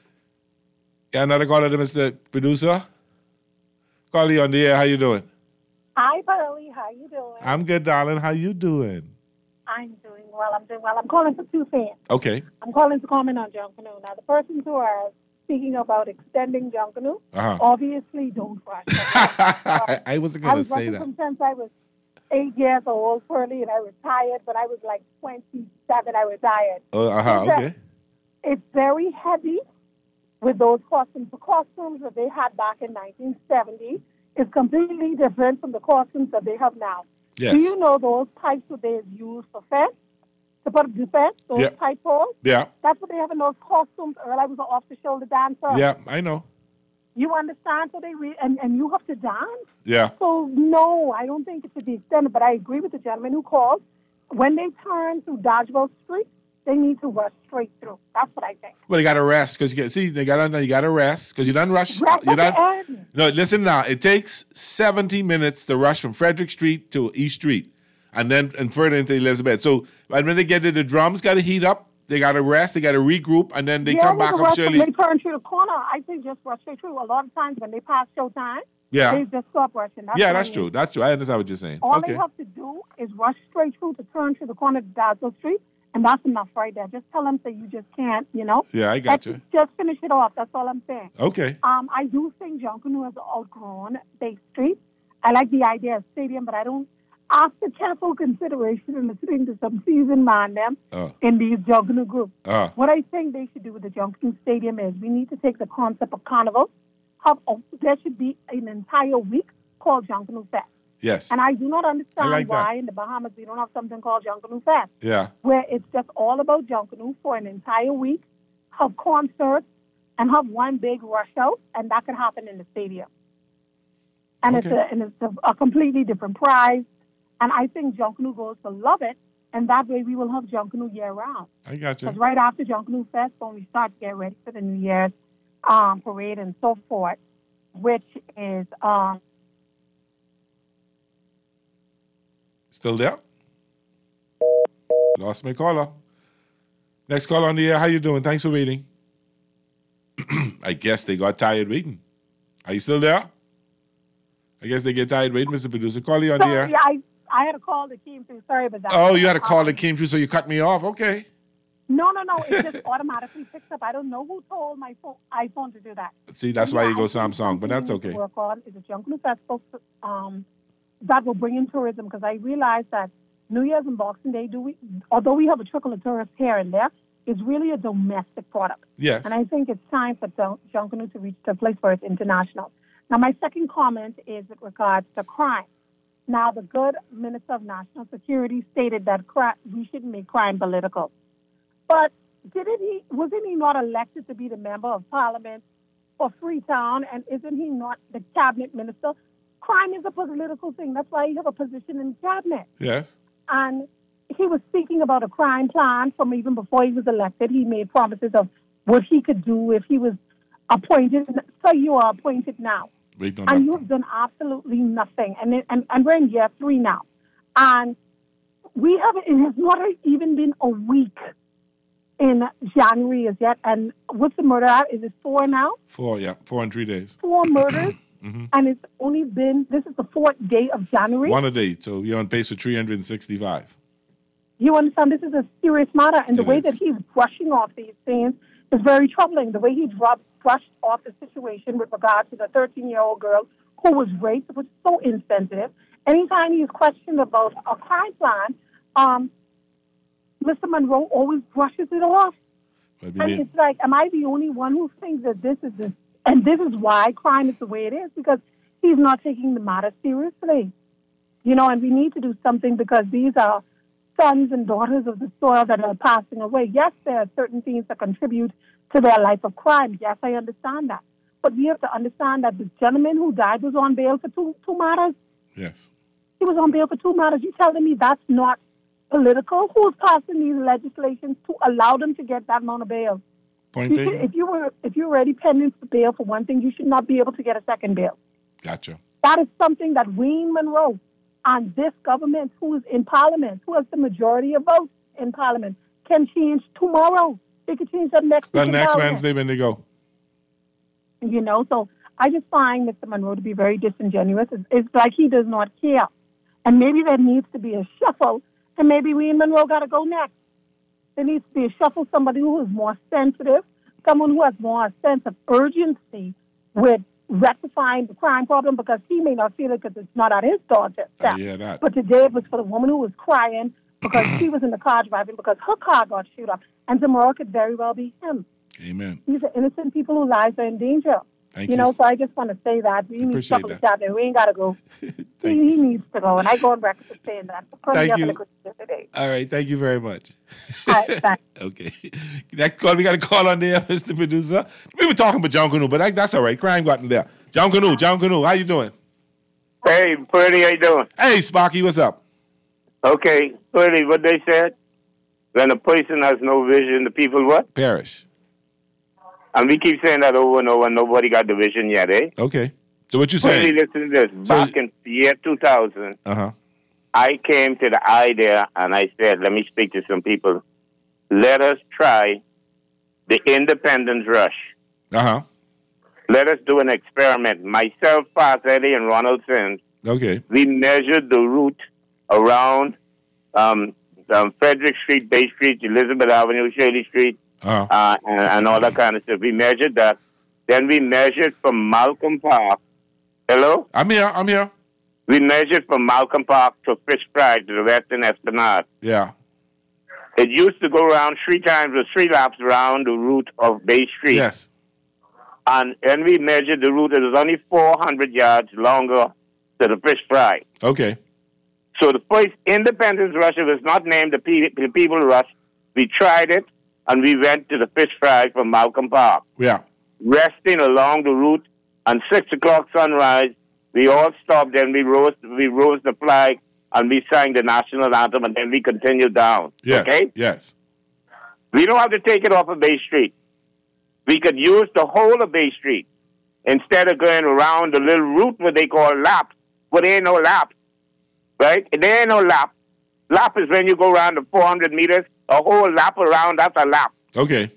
Got another caller, Mister Producer. Call you on the air. How you doing? Hi, Pearly. How you doing? I'm good, darling. How you doing? I'm doing well. I'm doing well. I'm calling for two things. Okay. I'm calling to comment on Junkanoo. Now, the persons who are speaking about extending Junkanoo, Uh-huh. obviously don't rush. I, I wasn't I gonna was say working that. from since I was eight years old, Pearly, and I retired, but I was like twenty-seven. I retired. Oh, uh-huh. It's, uh, Okay. It's very heavy with those costumes. The costumes that they had back in nineteen seventy is completely different from the costumes that they have now. Yes. Do you know those pipes that they use for fence? To put defense, those Yeah. pipe poles? Yeah. That's what they have in those costumes. Earl, I was an off-the-shoulder dancer. Yeah, I know. You understand? So they re- and, and you have to dance. Yeah. So, no, I don't think it should be extended, but I agree with the gentleman who called. When they turn through Dodgeville Street, they need to rush straight through. That's what I think. Well, they got to rest because you get see they got to you got to rest because you done rush. Rest you at the done. end. No, listen now. It takes seventy minutes to rush from Frederick Street to East Street, and then and further into Elizabeth. So and when they get to the drums, got to heat up. They got to rest. They got to regroup, and then they yeah, come with back the up. rush, Shirley. when they turn through the corner, I think just rush straight through. A lot of times when they pass showtime, Yeah. they just stop rushing. That's yeah, what I that's mean. true. That's true. I understand what you're saying. All okay. they have to do is rush straight through to turn to the corner of Dazzle Street, and that's enough right there. Just tell them that you just can't, you know. Yeah, I got Let's you. Just finish it off. That's all I'm saying. Okay. Um, I do think Junkanoo has outgrown Bay Street. I like the idea of stadium, but I don't. After careful consideration and listening to some seasoned man them Uh, in these Junkanoo groups, uh, what I think they should do with the Junkanoo Stadium is we need to take the concept of carnival. Have, oh, there should be an entire week called Junkanoo Fest. Yes. And I do not understand like that. why in the Bahamas we don't have something called Junkanoo Fest, Yeah. where it's just all about Junkanoo for an entire week, have concerts, and have one big rush out, and that could happen in the stadium. And Okay. it's, a, and it's a, a completely different prize. And I think Junkanoo goes will love it, and that way we will have Junkanoo year-round. I got you. Because right after Junkanoo Fest, when we start to get ready for the New Year's um, parade and so forth, which is... Um, Still there? Lost my caller. Next caller on the air. How you doing? Thanks for waiting. I guess they got tired waiting. Are you still there? I guess they get tired waiting, Mister Producer. Call you on the air. sorry, I, I had a call that came through. Sorry about that. Oh, you had a call that came through, so you cut me off. Okay. No, no, no. It just automatically picks up. I don't know who told my phone, iPhone to do that. See, that's But why yeah, you go I think Samsung, but that's something we need okay. to work on is a Junkanoo Festival um, that will bring in tourism, because I realize that New Year's and Boxing Day, do we, although we have a trickle of tourists here and there, is really a domestic product. Yes. And I think it's time for Jun- Junkanoo to reach the place where it's international. Now, my second comment is with regards to crime. Now, the good Minister of National Security stated that cri- we shouldn't make crime political. But didn't he, wasn't he not elected to be the member of Parliament for Freetown, and isn't he not the cabinet minister? Crime is a political thing. That's why you have a position in cabinet. Yes. And he was speaking about a crime plan from even before he was elected. He made promises of what he could do if he was appointed. So you are appointed now. Wait on And that. you have done absolutely nothing. And, it, and and we're in year three now. And we haven't, it has not even been a week in January as yet. And what's the murder at? Is it four now? Four, yeah. Four in three days. Four murders. hmm And it's only been, this is the fourth day of January. One a day, so you're on pace for three hundred sixty-five. You understand this is a serious matter, and the It way is. that he's brushing off these things is very troubling. The way he dropped, brushed off the situation with regard to the thirteen-year-old girl who was raped was so insensitive. Anytime he's questioned about a crime plan, um, Mister Monroe always brushes it off. But And it's like, am I the only one who thinks that this is this? And this is why crime is the way it is, because he's not taking the matter seriously. You know, and we need to do something, because these are sons and daughters of the soil that are passing away. Yes, there are certain things that contribute to their life of crime. Yes, I understand that. But we have to understand that the gentleman who died was on bail for two, two matters. Yes. He was on bail for two matters. You telling me that's not political? Who's passing these legislations to allow them to get that amount of bail? Point You should, taken. if you were if you were already pending for bail for one thing, you should not be able to get a second bail. Gotcha. That is something that Wayne Monroe and this government, who is in Parliament, who has the majority of votes in Parliament, can change tomorrow. They could change that next Well, week in next Parliament. Wednesday when they go. You know, so I just find Mister Monroe to be very disingenuous. It's, it's like he does not care. And maybe there needs to be a shuffle, and maybe Wayne Monroe got to go next. There needs to be a shuffle, somebody who is more sensitive, someone who has more a sense of urgency with rectifying the crime problem, because he may not feel it because it's not at his doorstep. I hear that. But today it was for the woman who was crying because she was in the car driving because her car got shoot up. And tomorrow could very well be him. Amen. These are innocent people whose lives are in danger. Thank you you. know, so I just want to say that. We need Appreciate to that. out there. We ain't got to go. he, he needs to go. And I go on record for saying that. Thank Have you. a good day today. All right. Thank you very much. All right, thanks. Okay. Next call. We got a call on there, Mister Producer. We were talking about John Canoe, but that, that's all right. Crime got in there. John Canoe, John Canoe, how you doing? Hey, Purdy, how you doing? Hey, Sparky, what's up? Okay, Purdy, what they said? When a person has no vision, the people what? Perish. And we keep saying that over and over, and nobody got the vision yet, eh? Okay. So what you Purdy, saying? listen to this. So- Back in the year two thousand, Uh-huh. I came to the idea, and I said, let me speak to some people. Let us try the independence rush. Uh-huh. Let us do an experiment. Myself, Pat Eddie, and Ronald Sims, Okay. we measured the route around um, um, Frederick Street, Bay Street, Elizabeth Avenue, Shirley Street, Uh-huh. uh, and, and all that kind of stuff. We measured that. Then we measured from Malcolm Park. Hello? I'm here. I'm here. We measured from Malcolm Park to Fish Pride to the Western Esplanade. Yeah. It used to go around three times or three laps around the route of Bay Street. Yes. And when we measured the route, it was only four hundred yards longer to the fish fry. Okay. So the first Independence Rush, it was not named the, Pe- the People Rush. We tried it, and we went to the fish fry from Malcolm Park. Yeah. Resting along the route, and six o'clock sunrise, we all stopped, and we rose, we rose the flag, and we sang the national anthem, and then we continued down. Yes. Okay? Yes. We don't have to take it off of Bay Street. We could use the whole of Bay Street instead of going around the little route what they call lap, but there ain't no lap, right? There ain't no lap. Lap is when you go around the four hundred meters, a whole lap around, that's a lap. Okay.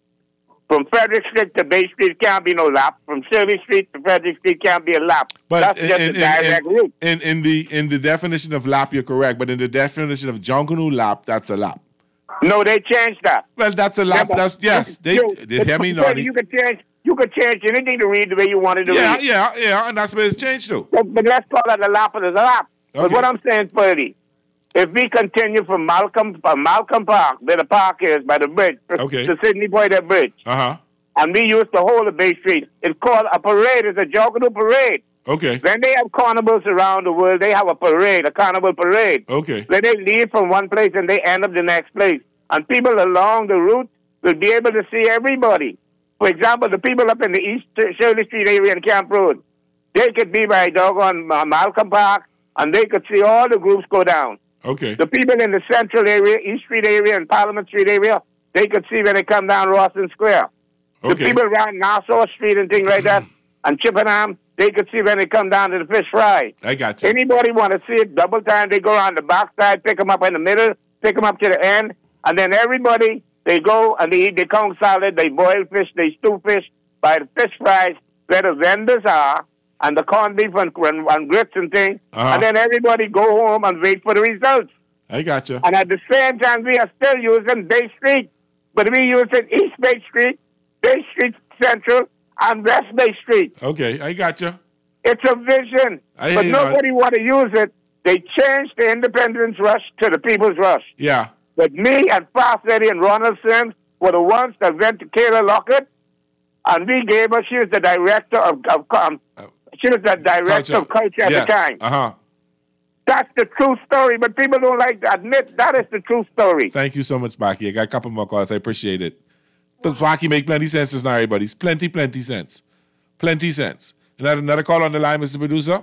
From Frederick Street to Bay Street can't be no lap. From Shirley Street to Frederick Street can't be a lap. But that's in, just in, a direct in, route. in, in the in the definition of lap, you're correct. But in the definition of Junkanoo lap, that's a lap. No, they changed that. Well, that's a lap. Yeah, That's yes. They, you, they hear me nodding. You could change. You could change anything to read the way you wanted to Yeah, read. yeah, yeah, and that's where it's changed to. But, but let's call it a lap. It is a lap. But Okay. what I'm saying, Ferdy, if we continue from Malcolm from Malcolm Park, where the park is by the bridge, Okay. to Sydney Poitier Bridge, Uh huh. and we use the whole of Bay Street, it's called a parade. It's a Junkanoo parade. Okay. When they have carnivals around the world, they have a parade, a carnival parade. Okay. Where they leave from one place and they end up the next place. And people along the route will be able to see everybody. For example, the people up in the East Shirley Street area and Camp Road, they could be by doggone uh, Malcolm Park, and they could see all the groups go down. Okay. The people in the Central area, East Street area, and Parliament Street area, they could see when they come down Rawson Square. The Okay. people around Nassau Street and things like that, and Chippenham, they could see when they come down to the fish fry. I got you. Anybody want to see it double time, they go around the back side, pick them up in the middle, pick them up to the end, and then everybody, they go and they eat the conch salad, they boil fish, they stew fish by the fish fries where the vendors are, and the corned beef and, and, and grits and things, Uh-huh. and then everybody go home and wait for the results. I got you. And at the same time, we are still using Bay Street, but we using East Bay Street, Bay Street Central, and West Bay Street. Okay, I got you. It's a vision, I but hear you, nobody want to use it. They changed the Independence Rush to the People's Rush. Yeah. But me and Fast Eddie and Ronald Sims were the ones that went to Kayla Lockett, and we gave her, she was the director of, of um, she was the director Culture. of culture at Yes. the time. Uh huh. That's the true story, but people don't like to admit that is the true story. Thank you so much, Baki. I got a couple more calls. I appreciate it. But Baki make plenty sense now, everybody. It's plenty, plenty sense. Plenty sense. Another, another call on the line, Mister Producer.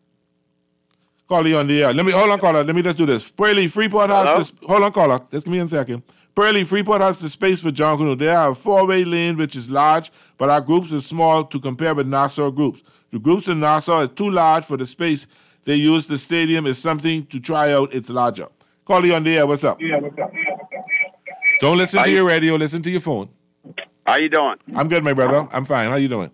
Call you on the air. Let me hold on, caller. Let me just do this. Pearly, Freeport has Hello? this. Hold on, caller. Just give me a second. Pearly, Freeport has the space for Junkanoo. They have a four-way lane, which is large, but our groups are small to compare with Nassau groups. The groups in Nassau are too large for the space they use. The stadium is something to try out. It's larger. Call you on the air. What's up? Yeah, what's up? Don't listen How to you- your radio. Listen to your phone. How you doing? I'm good, my brother. I'm fine. How you doing?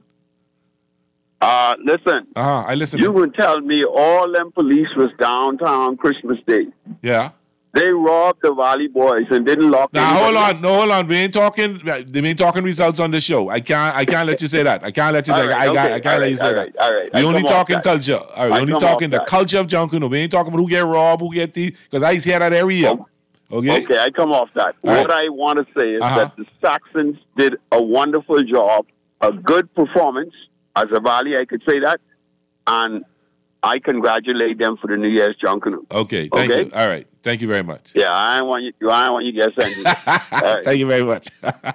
Uh, listen. Uh huh. I listen. You were telling me all them police was downtown Christmas Day. Yeah. They robbed the Valley Boys and didn't lock. Now hold anybody on, no, hold on. We ain't talking. They ain't talking results on the show. I can't. I can't let you say that. I can't let you say. All right, I, got, okay, I can't all let you right, say all that. right, all right. We I only come off talking that. culture. All right, we I only come talking off the that. culture of Junkanoo. We ain't talking about who get robbed, who get the. Because I hear that every year. Okay. Okay, I come off that. All what right. I want to say is Uh-huh. that the Saxons did a wonderful job, a good performance as a Valley. I could say that, and I congratulate them for the New Year's Junkanoo. Okay. Thank Okay? you. All right. Thank you very much. Yeah, I don't want you. I don't want you to get sent. All right. Thank you very much.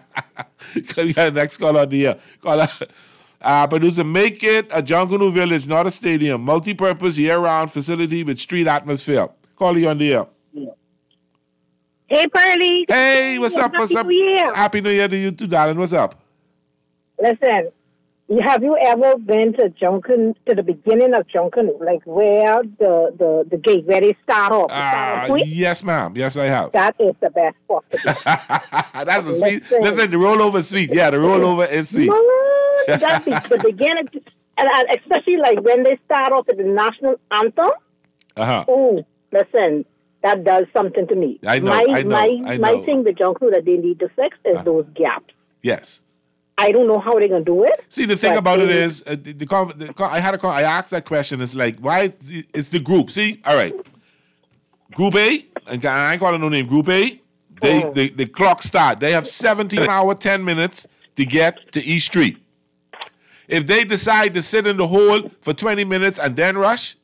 We got the next call on the air. Caller. Uh, producer, make it a Junkanoo village, not a stadium. Multi-purpose, year-round facility with street atmosphere. Call you on the air. Hey, Pearly. Hey, what's up? What's Happy up? New Year. Happy New Year to you too, darling. What's up? Listen, have you ever been to Junkanoo, to the beginning of Junkanoo, like where the, the, the gate, where they start off? the start Uh, off point? yes, ma'am. Yes, I have. That is the best spot to be. That's a sweet. Listen. Listen, the rollover is sweet. Yeah, the rollover is sweet. Man, that be the beginning, and, and especially like when they start off with the national anthem. Uh-huh. Oh, listen, that does something to me. I know, My I know, my I my know. thing with Junkanoo that they need to fix is those gaps. Yes. I don't know how they're gonna do it. See, the thing but about it they- is, uh, the, the, con- the con- I had a con- I asked that question. It's like, why? Is the, it's the group. See, all right. Group A, and I ain't calling no name. Group A, they Mm. the, the clock start. They have seventeen hour, ten minutes to get to East Street. If they decide to sit in the hole for twenty minutes and then rush,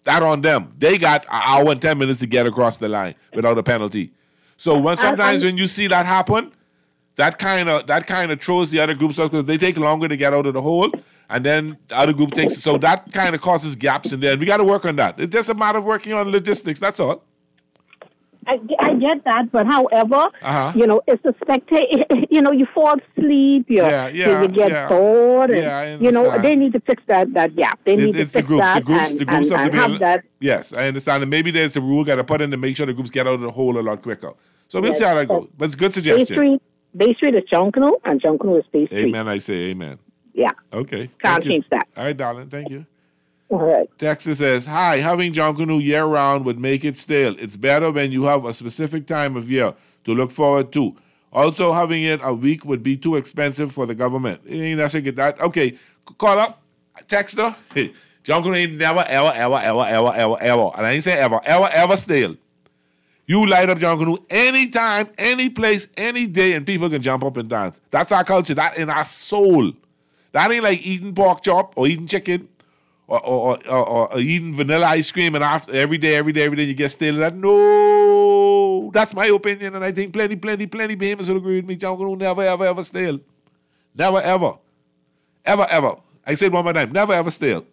That on them. They got an hour and ten minutes to get across the line without a penalty. So when sometimes when you see that happen, that kind of that kind of throws the other groups up because they take longer to get out of the hole, and then the other group takes. So that kind of causes gaps in there. And we got to work on that. It's just a matter of working on logistics. That's all. I, I get that, but however, Uh-huh. you know, it's a spectator. You know, you fall asleep. You, Yeah, yeah, you get yeah. bored. And, Yeah, I you know, understand. they need to fix that, that gap. They need It's, to it's the fix groups. that The groups. and, The groups and, have to and be. have that. Yes, I understand. And maybe there's a rule got to put in to make sure the groups get out of the hole a lot quicker. So we'll Yes, see how that but goes. But it's a good Bay suggestion. Street, Bay Street is Junkanoo, and Junkanoo is Bay Street. Amen. I say amen. Yeah. Okay. Can't Thank you. change that. All right, darling. Thank you. All right. Dexter says, hi, having Junkanoo year-round would make it stale. It's better when you have a specific time of year to look forward to. Also, having it a week would be too expensive for the government. It ain't necessarily get that. Okay, c- call up, text her. Hey, Junkanoo ain't never, ever, ever, ever, ever, ever, ever. And I ain't say ever, ever, ever stale. You light up Junkanoo anytime, any place, any day, and people can jump up and dance. That's our culture. That in our soul. That ain't like eating pork chop or eating chicken. Or, or, or, or eating vanilla ice cream and after every day, every day, every day you get stale. That no, that's my opinion, and I think plenty, plenty, plenty behemoths will agree with me. Junkanoo never, ever, ever stale. Never, ever, ever, ever. I said one more time. Never, ever stale.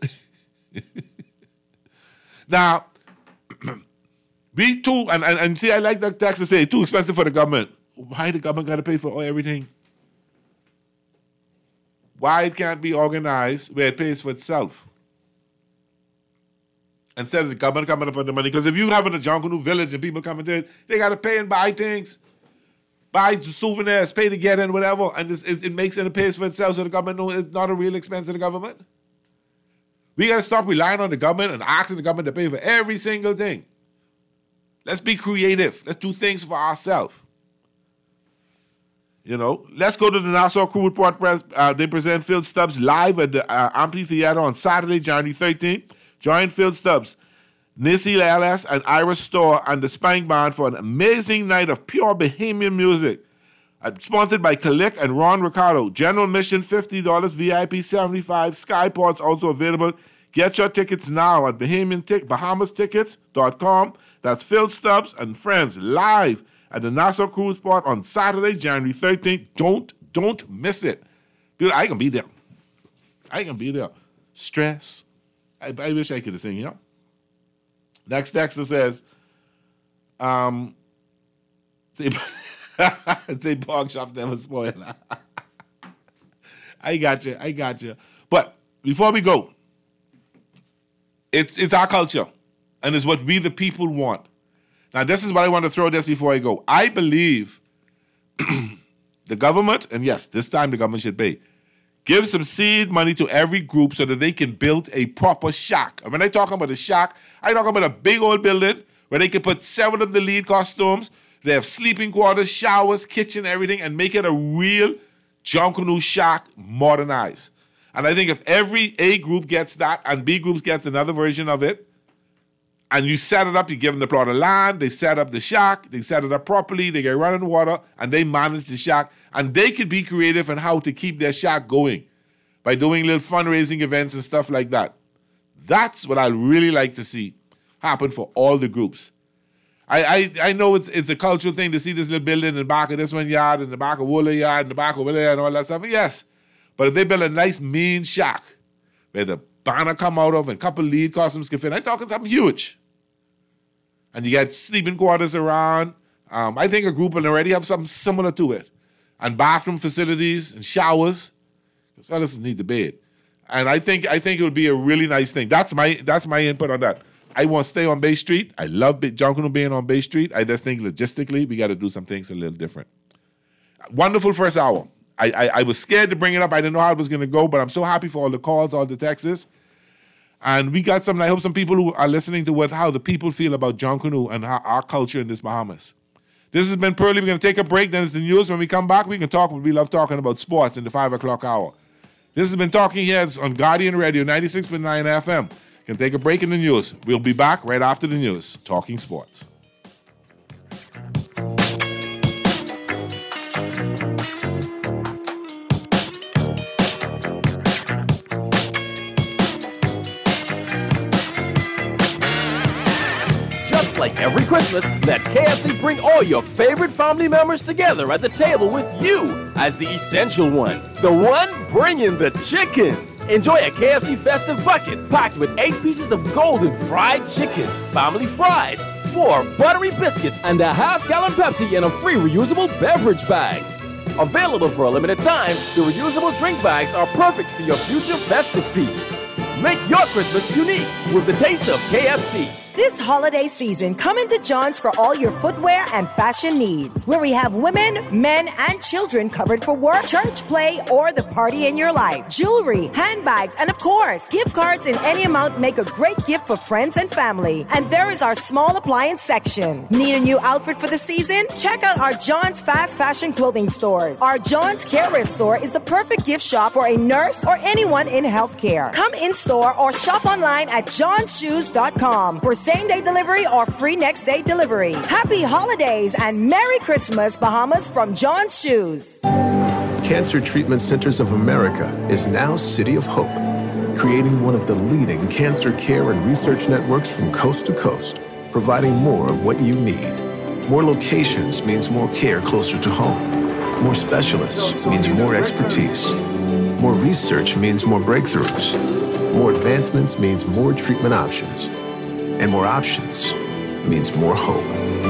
Now, we too, and, and and see, I like that tax to say too expensive for the government. Why the government got to pay for everything? Why it can't be organized where it pays for itself? Instead of the government coming up with the money. Because if you having a Junkanoo village and people coming there, they got to pay and buy things. Buy souvenirs, pay to get in, whatever. And this, it, it makes it, it pays for itself so the government knows it's not a real expense to the government. We got to stop relying on the government and asking the government to pay for every single thing. Let's be creative. Let's do things for ourselves. You know, let's go to the Nassau Crew Report. Press. Uh, they present Phil Stubbs live at the uh, Amphitheater on Saturday, January thirteenth. Join Phil Stubbs, Nissi Ellis, and Ira Storr and the Spank Band for an amazing night of pure Bahamian music. Uh, sponsored by Kalik and Ron Ricardo. General admission fifty dollars, V I P seventy-five dollars. Skyports also available. Get your tickets now at Bahamian Tic- Bahamas Tickets dot com. That's Phil Stubbs and friends live at the Nassau Cruise Port on Saturday, January thirteenth. Don't, don't miss it. Dude, I can be there. I can be there. Stress. I, I wish I could sing, you know. Next texter says, um, say, say pork chop never spoil. I got you. I got you. But before we go, it's it's our culture, and it's what we the people want. Now, this is what I want to throw this before I go. I believe the government, and yes, this time the government should pay, give some seed money to every group so that they can build a proper shack. And when I talk about a shack, I talk about a big old building where they can put several of the lead costumes. They have sleeping quarters, showers, kitchen, everything, and make it a real Junkanoo shack modernized. And I think if every A group gets that and B group gets another version of it, and you set it up, you give them the plot of land, they set up the shack, they set it up properly, they get running water, and they manage the shack. And they could be creative in how to keep their shack going by doing little fundraising events and stuff like that. That's what I really like to see happen for all the groups. I I, I know it's it's a cultural thing to see this little building in the back of this one yard, in the back of Wooler yard, in the back over there, and all that stuff. Yes, but if they build a nice mean shack where the banner come out of and a couple lead costumes can fit, I'm talking something huge. And you got sleeping quarters around. Um, I think a group will already have something similar to it. And bathroom facilities and showers. Because fellas need the bed. And I think I think it would be a really nice thing. That's my that's my input on that. I want to stay on Bay Street. I love Junkanoo being on Bay Street. I just think logistically we got to do some things a little different. Wonderful first hour. I, I I was scared to bring it up. I didn't know how it was going to go, but I'm so happy for all the calls, all the texts. And we got some, I hope some people who are listening to what how the people feel about Junkanoo and how, our culture in this Bahamas. This has been Pearly. We're going to take a break. Then it's the news. When we come back, we can talk. We love talking about sports in the five o'clock hour. This has been Talking Heads on Guardian Radio, ninety-six point nine F M. Can take a break in the news. We'll be back right after the news, talking sports. like every Christmas, let K F C bring all your favorite family members together at the table with you as the essential one, the one bringing the chicken. Enjoy a K F C festive bucket packed with eight pieces of golden fried chicken, family fries, four buttery biscuits, and a half-gallon Pepsi in a free reusable beverage bag. Available for a limited time, the reusable drink bags are perfect for your future festive feasts. Make your Christmas unique with the taste of K F C. This holiday season, come into John's for all your footwear and fashion needs, where we have women, men, and children covered for work, church, play, or the party in your life. Jewelry, handbags, and of course, gift cards in any amount make a great gift for friends and family. And there is our small appliance section. Need a new outfit for the season? Check out our John's fast fashion clothing stores. Our John's Career Store is the perfect gift shop for a nurse or anyone in healthcare. Come in store or shop online at johns shoes dot com for same-day delivery or free next-day delivery. Happy holidays and Merry Christmas, Bahamas, from John's Shoes. Cancer Treatment Centers of America is now City of Hope, creating one of the leading cancer care and research networks from coast to coast, providing more of what you need. More locations means more care closer to home. More specialists means more expertise. More research means more breakthroughs. More advancements means more treatment options. And more options means more hope.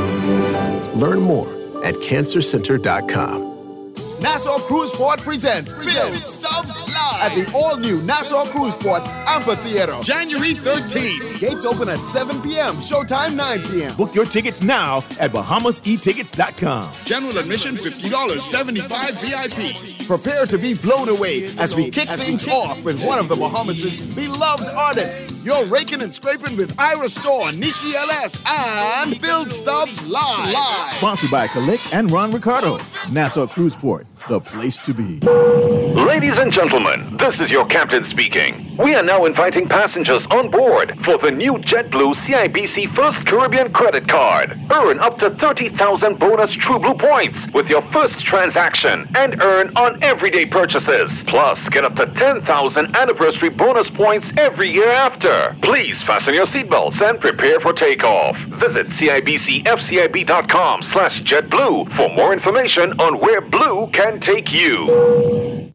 Learn more at cancer center dot com. Nassau Cruise Port presents Phil Stubbs Live at the all-new Nassau Cruise Port Amphitheater. January thirteenth. Gates open at seven p.m. Showtime nine p.m. Book your tickets now at bahamas e tickets dot com. General admission fifty dollars, seventy-five V I P. Prepare to be blown away as we kick things off with one of the Bahamas' beloved artists. You're raking and scraping with Ira Store, Nishi L S, and Phil Stubbs Live. Live. Sponsored by Kalik and Ron Ricardo. Nassau Cruise Port, the place to be. Ladies and gentlemen, this is your captain speaking. We are now inviting passengers on board for the new JetBlue C I B C First Caribbean Credit Card. Earn up to thirty thousand bonus TrueBlue points with your first transaction and earn on everyday purchases. Plus, get up to ten thousand anniversary bonus points every year after. Please fasten your seatbelts and prepare for takeoff. Visit C I B C F C I B dot com slash JetBlue for more information on where Blue can take you.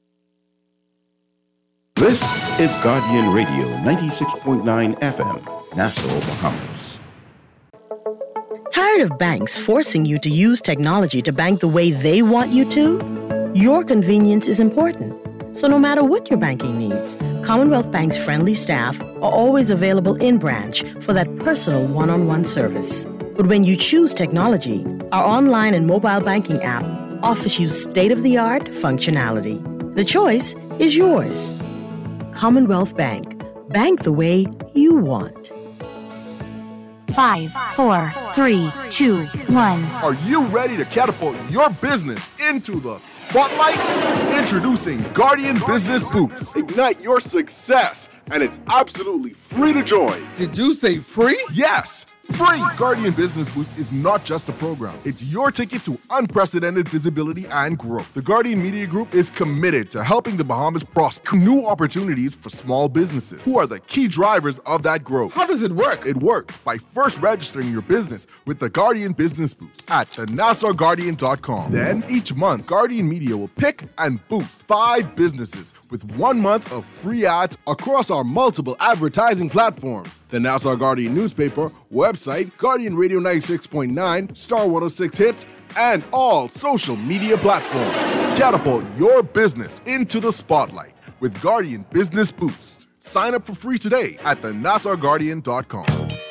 This is Guardian Radio ninety-six point nine F M, Nassau, Bahamas. Tired of banks forcing you to use technology to bank the way they want you to? Your convenience is important. So no matter what your banking needs, Commonwealth Bank's friendly staff are always available in branch for that personal one-on-one service. But when you choose technology, our online and mobile banking app offers you state-of-the-art functionality. The choice is yours. Commonwealth Bank. Bank the way you want. Five, four, three, two, one. Are you ready to catapult your business into the spotlight? Introducing Guardian Business Boost. Ignite your success, and it's absolutely free to join. Did you say free? Yes. Free! Guardian Business Boost is not just a program. It's your ticket to unprecedented visibility and growth. The Guardian Media Group is committed to helping the Bahamas prosper. New opportunities for small businesses, who are the key drivers of that growth. How does it work? It works by first registering your business with the Guardian Business Boost at the nassau guardian dot com. Then, each month, Guardian Media will pick and boost five businesses with one month of free ads across our multiple advertising platforms. The Nassau Guardian newspaper, website, Guardian Radio ninety-six point nine, Star one oh six Hits, and all social media platforms. Catapult your business into the spotlight with Guardian Business Boost. Sign up for free today at the nassau guardian dot com.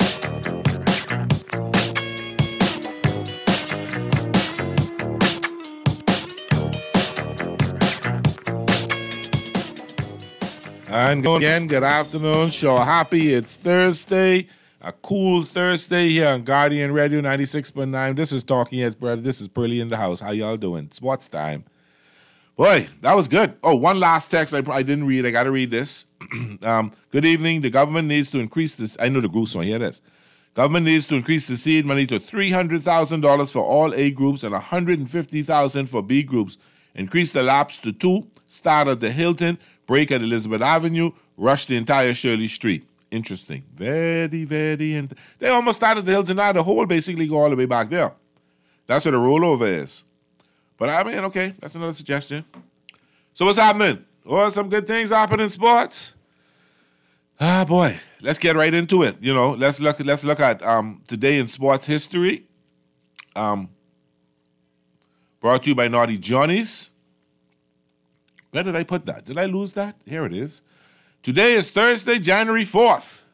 And again, good afternoon. So happy it's Thursday, a cool Thursday here on Guardian Radio ninety-six point nine. This is Talking Heads, brother. This is Pearly in the house. How y'all doing? Sports time. Boy, that was good. Oh, one last text I, I didn't read. I got to read this. um, good evening. The government needs to increase this. I know the groups one. Hear this. Government needs to increase the seed money to three hundred thousand dollars for all A groups and one hundred fifty thousand dollars for B groups. Increase the laps to two. Start at the Hilton. Break at Elizabeth Avenue, rush the entire Shirley Street. interesting. Very, very interesting. They almost started the Hilton Eye. The hole basically go all the way back there. That's where the rollover is. But I mean, okay, that's another suggestion. So what's happening? Oh, some good things happening in sports. Ah, boy, let's get right into it. You know, let's look. Let's look at um, today in sports history. Um, brought to you by Naughty Johnny's. Where did I put that? Did I lose that? Here it is. Today is Thursday, January fourth.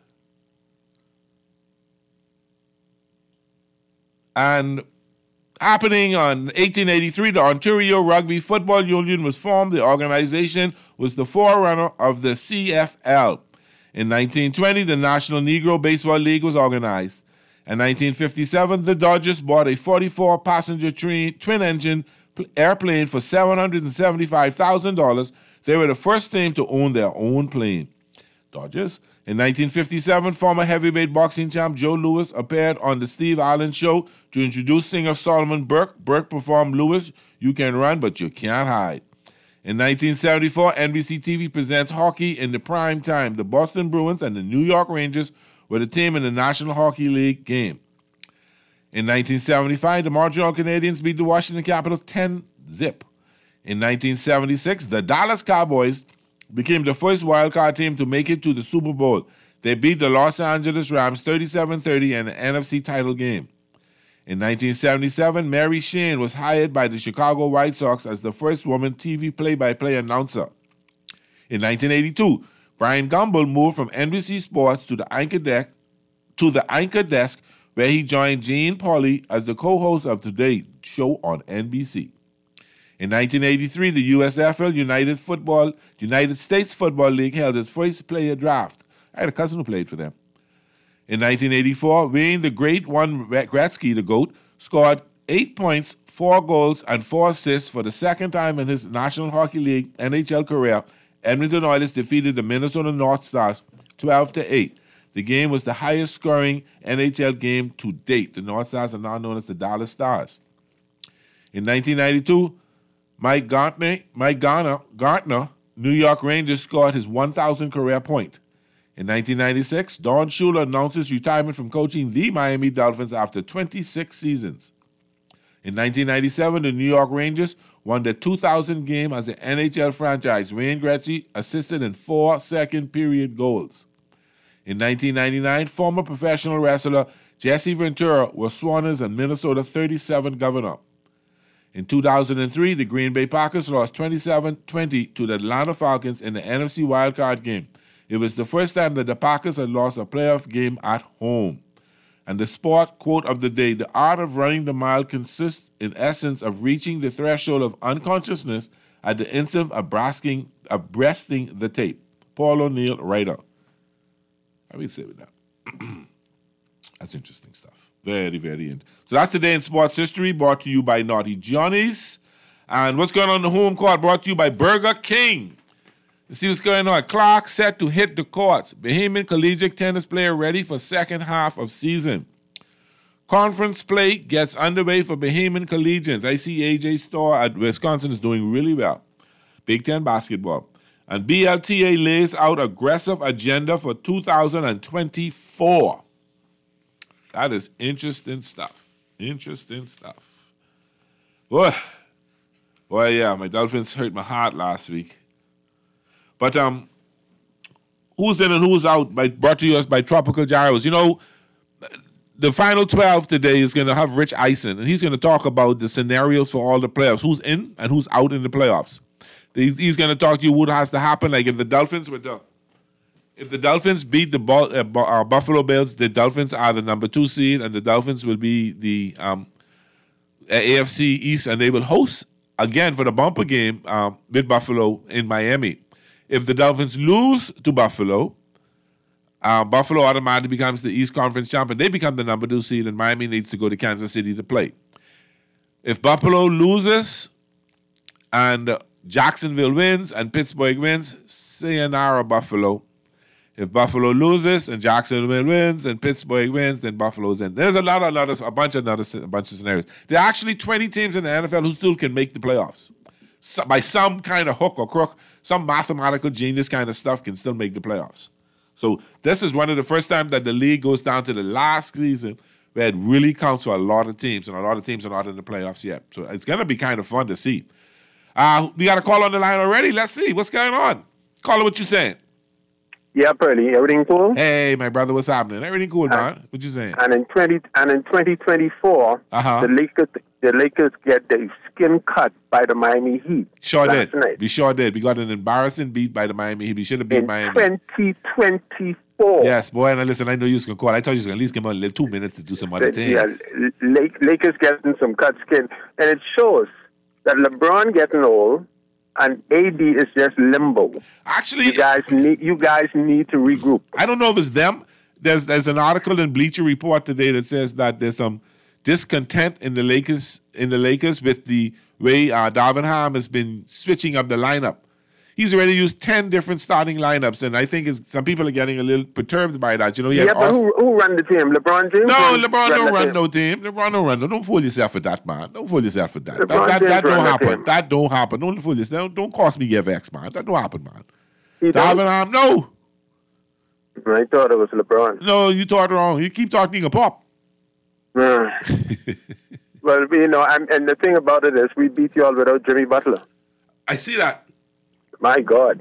And happening on eighteen eighty-three, the Ontario Rugby Football Union was formed. The organization was the forerunner of the C F L. In nineteen twenty, the National Negro Baseball League was organized. In nineteen fifty-seven, the Dodgers bought a forty-four passenger twin-engine airplane for seven hundred seventy-five thousand dollars. They were the first team to own their own plane. Dodgers. In nineteen fifty-seven, former heavyweight boxing champ Joe Louis appeared on the Steve Allen Show to introduce singer Solomon Burke. Burke performed Louis, "You Can Run, But You Can't Hide." In nineteen seventy-four, N B C T V presents hockey in the prime time. The Boston Bruins and the New York Rangers were the team in the National Hockey League game. In nineteen seventy-five, the Montreal Canadiens beat the Washington Capitals ten zip. In nineteen seventy-six, the Dallas Cowboys became the first wildcard team to make it to the Super Bowl. They beat the Los Angeles Rams thirty-seven thirty in the N F C title game. In nineteen seventy-seven, Mary Shane was hired by the Chicago White Sox as the first woman T V play-by-play announcer. In nineteen eighty-two, Brian Gumbel moved from N B C Sports to the anchor deck to the anchor desk, where he joined Gene Pauley as the co-host of Today Show on N B C. In nineteen eighty-three, the U S F L United Football United States Football League held its first player draft. I had a cousin who played for them. In nineteen eighty-four, Wayne the Great won Gretzky, the GOAT, scored eight points, four goals, and four assists for the second time in his National Hockey League N H L career. Edmonton Oilers defeated the Minnesota North Stars twelve to eight. The game was the highest scoring N H L game to date. The North Stars are now known as the Dallas Stars. In nineteen ninety-two, Mike Gartner, Mike Garner, Gartner, New York Rangers scored his one thousandth career point. In nineteen ninety-six, Don Shula announced his retirement from coaching the Miami Dolphins after twenty-six seasons. In nineteen ninety-seven, the New York Rangers won their two thousandth game as an N H L franchise. Wayne Gretzky assisted in four second-period goals. In nineteen ninety-nine, former professional wrestler Jesse Ventura was sworn as a Minnesota thirty-seventh governor. In two thousand three, the Green Bay Packers lost twenty-seven twenty to the Atlanta Falcons in the N F C wildcard game. It was the first time that the Packers had lost a playoff game at home. And the sport quote of the day: the art of running the mile consists in essence of reaching the threshold of unconsciousness at the instant of breasting, of breasting the tape. Paul O'Neill, writer. Let me say with that. That's interesting stuff. Very, very interesting. So that's today in sports history, brought to you by Naughty Johnny's. And what's going on in the home court, brought to you by Burger King. You see what's going on. Clark set to hit the courts. Bahamian collegiate tennis player ready for second half of season. Conference play gets underway for Bahamian collegians. I see A J Storr at Wisconsin is doing really well. Big Ten basketball. And B L T A lays out aggressive agenda for two thousand twenty-four. That is interesting stuff. Interesting stuff. Boy, boy, yeah, my Dolphins hurt my heart last week. But um, who's in and who's out? By, brought to you by Tropical Gyros. You know, the final twelve today is going to have Rich Eisen, and he's going to talk about the scenarios for all the playoffs. Who's in and who's out in the playoffs. He's, he's going to talk to you what has to happen. Like if the Dolphins with the if the Dolphins beat the ball, uh, uh, Buffalo Bills, the Dolphins are the number two seed, and the Dolphins will be the um, A F C East, and they will host again for the bumper game um, with Buffalo in Miami. If the Dolphins lose to Buffalo, uh, Buffalo automatically becomes the East Conference champion. They become the number two seed, and Miami needs to go to Kansas City to play. If Buffalo loses and Jacksonville wins and Pittsburgh wins, sayonara Buffalo. If Buffalo loses and Jacksonville wins and Pittsburgh wins, then Buffalo's in. There's a lot of another, a bunch of another, a bunch of scenarios. There are actually twenty teams in the N F L who still can make the playoffs. So, by some kind of hook or crook, some mathematical genius kind of stuff can still make the playoffs. So this is one of the first times that the league goes down to the last season where it really counts for a lot of teams, and a lot of teams are not in the playoffs yet. So it's going to be kind of fun to see. Uh, we got a call on the line already. Let's see. What's going on? Caller, what you saying? Yeah, Pearly. Everything cool? Hey, my brother, what's happening? Everything cool, man. What you saying? And in twenty and in twenty twenty-four, Uh-huh. the Lakers the Lakers get their skin cut by the Miami Heat. Sure last did. night. We sure did. We got an embarrassing beat by the Miami Heat. We should have beat In Miami. twenty twenty-four. Yes, boy, and listen, I know you was going to call. I thought you was going to at least give him a little two minutes to do some other things. Yeah, Lake, Lakers getting some cut skin, and it shows that LeBron getting old, and A D is just limbo. Actually, you guys need you guys need to regroup. I don't know if it's them. There's there's an article in Bleacher Report today that says that there's some discontent in the Lakers in the Lakers with the way uh, Darvin Ham has been switching up the lineup. He's already used ten different starting lineups, and I think it's, some people are getting a little perturbed by that. You know, he Yeah, had but Austin- who, who run the team? LeBron James? No, run- LeBron run don't the run team? no team. LeBron don't run no. Don't fool yourself with that, man. Don't fool yourself with that. That, LeBron that, James that run don't the happen. team. That don't happen. Don't fool yourself. Don't, don't cost me give X, man. That don't happen, man. He don't? Darvin Ham, no. I thought it was LeBron. No, you thought wrong. You keep talking a pop. Uh, well, you know, and, and the thing about it is we beat you all without Jimmy Butler. I see that. My God.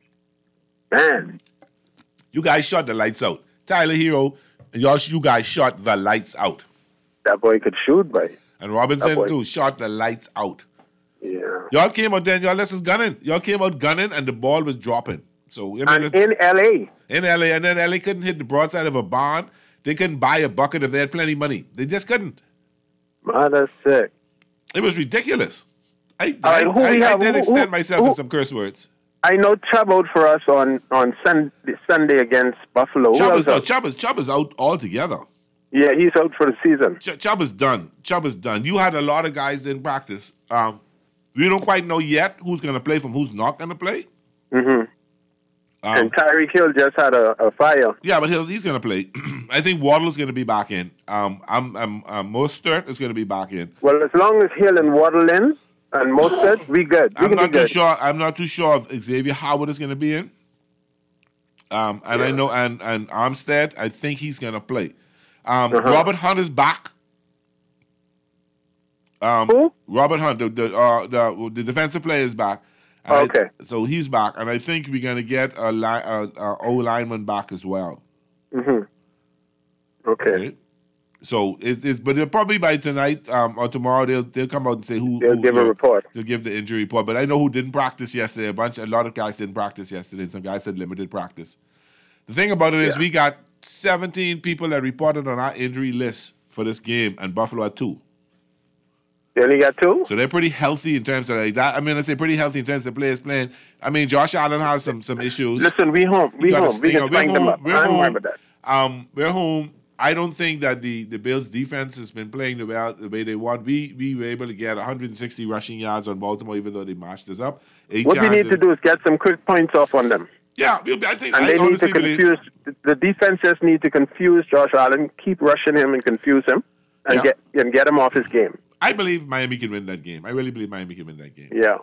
Man. You guys shot the lights out. Tyler Hero, y'all, you guys shot the lights out. That boy could shoot, boy. And That Robinson, boy- too, shot the lights out. Yeah. Y'all came out then, y'all let us gunning. Y'all came out gunning, and the ball was dropping. So I mean, And it's- in L A. in L A, and then L A couldn't hit the broadside of a barn. They couldn't buy a bucket if they had plenty of money. They just couldn't. Man, that's sick. It was ridiculous. I, All I, right, who I, we I have- did who- extend who- myself who- to some curse words. I know Chubb out for us on, on Sunday, Sunday against Buffalo. Who Chubb else is, no, out? Chubb, is, Chubb is out altogether. Yeah, he's out for the season. Ch- Chubb is done. Chubb is done. You had a lot of guys in practice. Um, we don't quite know yet who's going to play from who's not going to play. Mm-hmm. Um, and Tyreek Hill just had a, a fire. Yeah, but he's, he's going to play. I think Waddle's going to be back in. Um, I'm, I'm, um, Mostert is going to be back in. Well, as long as Hill and Waddle in and Mostert, we good. We I'm can not be too good. sure. I'm not too sure if Xavier Howard is going to be in. Um, and I know, and and Armstead, I think he's going to play. Um, Uh-huh. Robert Hunt is back. Um, Who? Robert Hunt, the the, uh, the the defensive player is back. And I- Okay. so he's back, and I think we're going to get a, li- a, a O lineman back as well. Mm-hmm. Okay. So it's, it's but it'll probably by tonight um, or tomorrow they'll they'll come out and say who They'll who- give a yeah, report. They'll give the injury report. But I know who didn't practice yesterday. A bunch, a lot of guys didn't practice yesterday. Some guys had limited practice. The thing about it is Yeah. we got seventeen people that reported on our injury list for this game, and Buffalo had two. They only got two? So they're pretty healthy in terms of like that. I mean, I say pretty healthy in terms of players playing. I mean, Josh Allen has some some issues. Listen, we home. He We got a home. We stinger. can We're find them home. up. We're I home. remember that. Um, we're home. I don't think that the, the Bills' defense has been playing the way, the way they want. We we were able to get one hundred sixty rushing yards on Baltimore, even though they mashed us up. Eight What we need yards to in- do is get some quick points off on them. Yeah, we'll be- I think And I they need to honestly believe. confuse, the defense just need to confuse Josh Allen, keep rushing him and confuse him, and Yeah. get and get him off his game. I believe Miami can win that game. I really believe Miami can win that game. Yeah.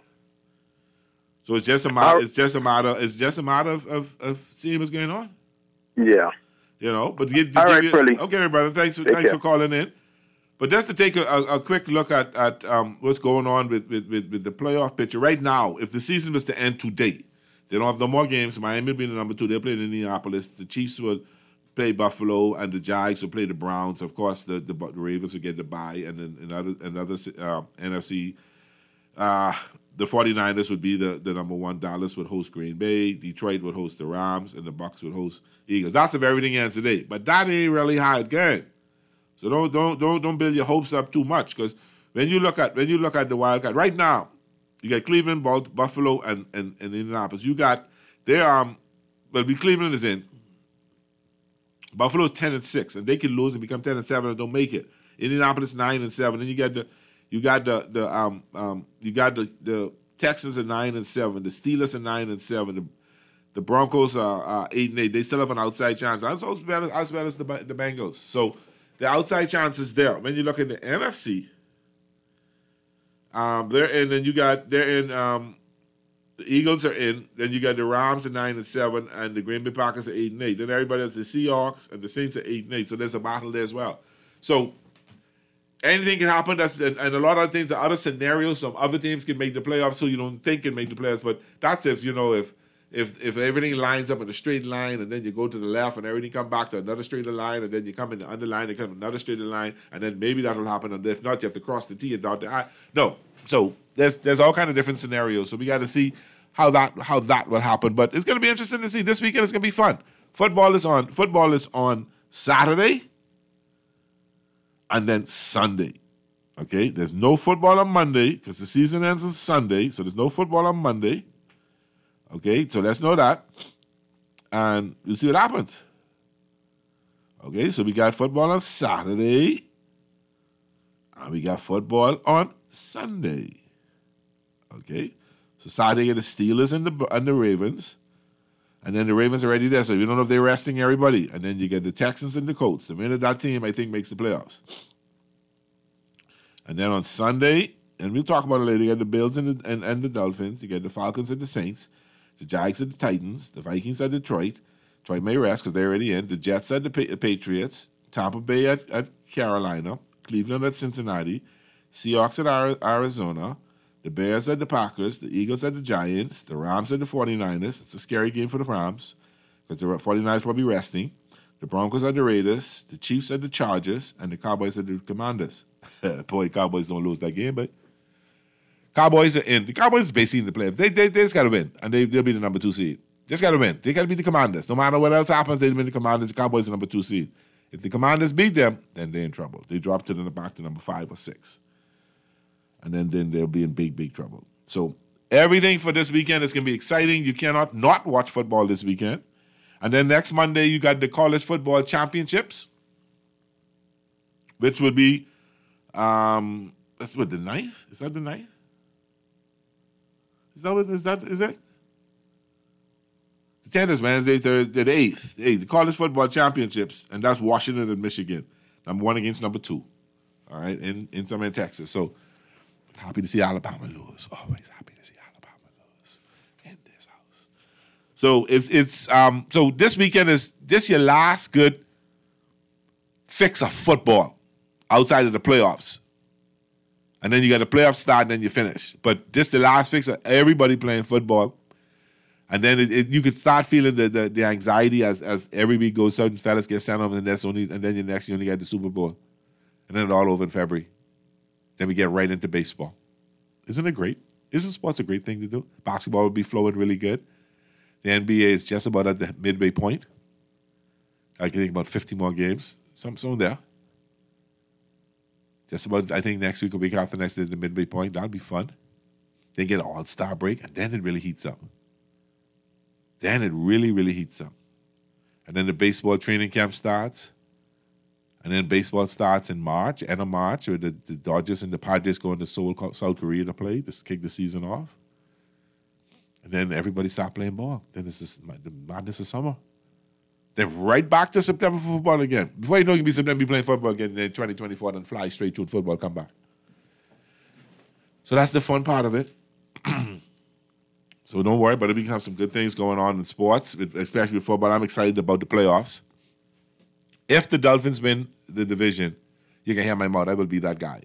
So it's just a matter. It's just a matter. It's just a matter of, of, of seeing what's going on. Yeah. You know, but to give, to All give right, you, Pearly. okay, brother. Thanks for Take thanks care. for calling in. But just to take a, a, a quick look at at um, what's going on with, with, with, with the playoff picture right now. If the season was to end today, they don't have no more games. Miami will be the number two. They'll play in Indianapolis. The Chiefs will play Buffalo, and the Jags will play the Browns. Of course, the the, the Ravens will get the bye, and then another another uh, N F C. Uh, the 49ers would be the, the number one. Dallas would host Green Bay. Detroit would host the Rams, and the Bucks would host Eagles. That's if everything ends today. But that ain't really how it game. So don't don't don't don't build your hopes up too much, because when you look at when you look at the wild card right now, you got Cleveland, Bal- Buffalo, and, and, and Indianapolis. You got they um well, we Cleveland is in. Buffalo's ten and six, and they can lose and become ten and seven and don't make it. Indianapolis nine and seven. Then you got the you got the the um um you got the, the Texans are nine and seven. The Steelers are nine and seven. The, the Broncos are uh, eight and eight. They still have an outside chance. As as well as, as well as the the Bengals. So the outside chance is there. When you look at the N F C, um, they're in, and you got they're in. Um, the Eagles are in. Then you got the Rams at nine and seven, and the Green Bay Packers at eight and eight. Then everybody else, the Seahawks and the Saints at eight and eight. So there's a battle there as well. So anything can happen. That's and, and a lot of things, the other scenarios, some other teams can make the playoffs, so you don't think can make the playoffs. But that's if you know if if if everything lines up in a straight line, and then you go to the left, and everything come back to another straight line, and then you come in the underline, and come another straight line, and then maybe that'll happen. And if not, you have to cross the T and dot the I. No, so there's there's all kind of different scenarios. So we got to see how that how that will happen. But it's going to be interesting to see. This weekend it's going to be fun. Football is on. Football is on Saturday, and then Sunday. Okay, there's no football on Monday because the season ends on Sunday, so there's no football on Monday. Okay, so let's know that, and we'll see what happens. Okay, so we got football on Saturday, and we got football on Sunday. Okay, so Saturday you get the Steelers and the and the Ravens, and then the Ravens are already there, so you don't know if they're resting everybody, and then you get the Texans and the Colts. The minute that team, I think, makes the playoffs. And then on Sunday, and we'll talk about it later, you get the Bills and the, and, and the Dolphins. You get the Falcons and the Saints. The Jags and the Titans. The Vikings at Detroit. Detroit may rest because they're already in. The Jets at the pa- Patriots. Tampa Bay at, at Carolina. Cleveland at Cincinnati. Seahawks at Ar- Arizona. The Bears at the Packers. The Eagles at the Giants. The Rams at the 49ers. It's a scary game for the Rams because the 49ers probably resting. The Broncos at the Raiders. The Chiefs at the Chargers. And the Cowboys at the Commanders. Boy, Cowboys don't lose that game, but Cowboys are in. The Cowboys are basically in the playoffs. They, they, they just got to win, and they, they'll be the number two seed. Just got to win. They got to beat the Commanders. No matter what else happens, they'll be the Commanders. The Cowboys are number two seed. If the Commanders beat them, then they're in trouble. They drop to the back to number five or six. And then, then they'll be in big, big trouble. So everything for this weekend is going to be exciting. You cannot not watch football this weekend. And then next Monday, you got the college football championships, which will be Um, that's what, the ninth? Is that the ninth? Is that what is that? Is it? The tenth is Wednesday, Thursday, the eighth. The eighth, the college football championships, and that's Washington and Michigan. Number one against number two. All right, in in somewhere in Texas. So happy to see Alabama lose. Always happy to see Alabama lose in this house. So it's it's um so this weekend is this your last good fix of football outside of the playoffs. And then you got the playoffs start and then you finish. But this the last fix of everybody playing football. And then it, it, you could start feeling the, the the anxiety as as every week goes, certain fellas get sent home, and that's only and then the next you only get the Super Bowl. And then it's all over in February. Then we get right into baseball. Isn't it great? Isn't sports a great thing to do? Basketball would be flowing really good. The N B A is just about at the midway point. I can think about fifty more games. Some some there. Just about, I think next week or week after next is the midway point. That'll be fun. Then get an all-star break, and then it really heats up. Then it really, really heats up. And then the baseball training camp starts. And then baseball starts in March, end of March, where the, the Dodgers and the Padres go into Seoul, South Korea to play, to kick the season off. And then everybody start playing ball. Then it's just, the madness of summer. Then right back to September for football again. Before you know, you can be September, be playing football again, then twenty twenty-four, then fly straight through football, come back. So that's the fun part of it. So don't worry, but we can have some good things going on in sports, especially with football. I'm excited about the playoffs. If the Dolphins win the division, you can hear my mouth. I will be that guy.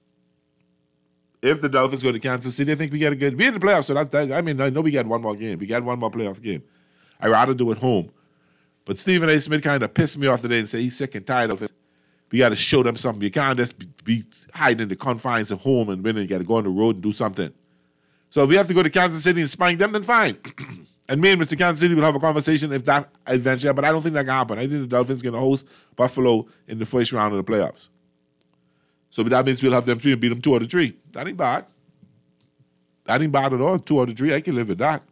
If the Dolphins go to Kansas City, I think we get a good. We're in the playoffs, so that's that. I mean, I know we got one more game. We got one more playoff game. I'd rather do it home. But Stephen A. Smith kind of pissed me off today and said he's sick and tired of it. We got to show them something. You can't just be, be hiding in the confines of home and winning. You got to go on the road and do something. So if we have to go to Kansas City and spank them, then fine. And me and Mister Kansas City will have a conversation if that adventure, but I don't think that can happen. I think the Dolphins going to host Buffalo in the first round of the playoffs. So that means we'll have them three and beat them two out of three. That ain't bad. That ain't bad at all. Two out of three, I can live with that.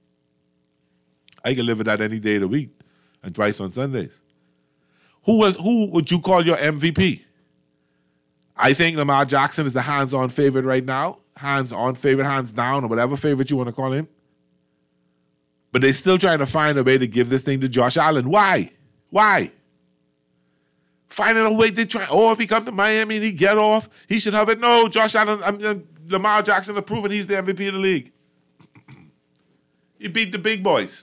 I can live with that any day of the week. And twice on Sundays. Who was who would you call your M V P? I think Lamar Jackson is the hands-on favorite right now. Hands-on favorite, hands down, or whatever favorite you want to call him. But they're still trying to find a way to give this thing to Josh Allen. Why? Why? Finding a way to try. Oh, if he come to Miami and he get off, he should have it. No, Josh Allen, I mean, Lamar Jackson has proven he's the M V P of the league. He beat the big boys.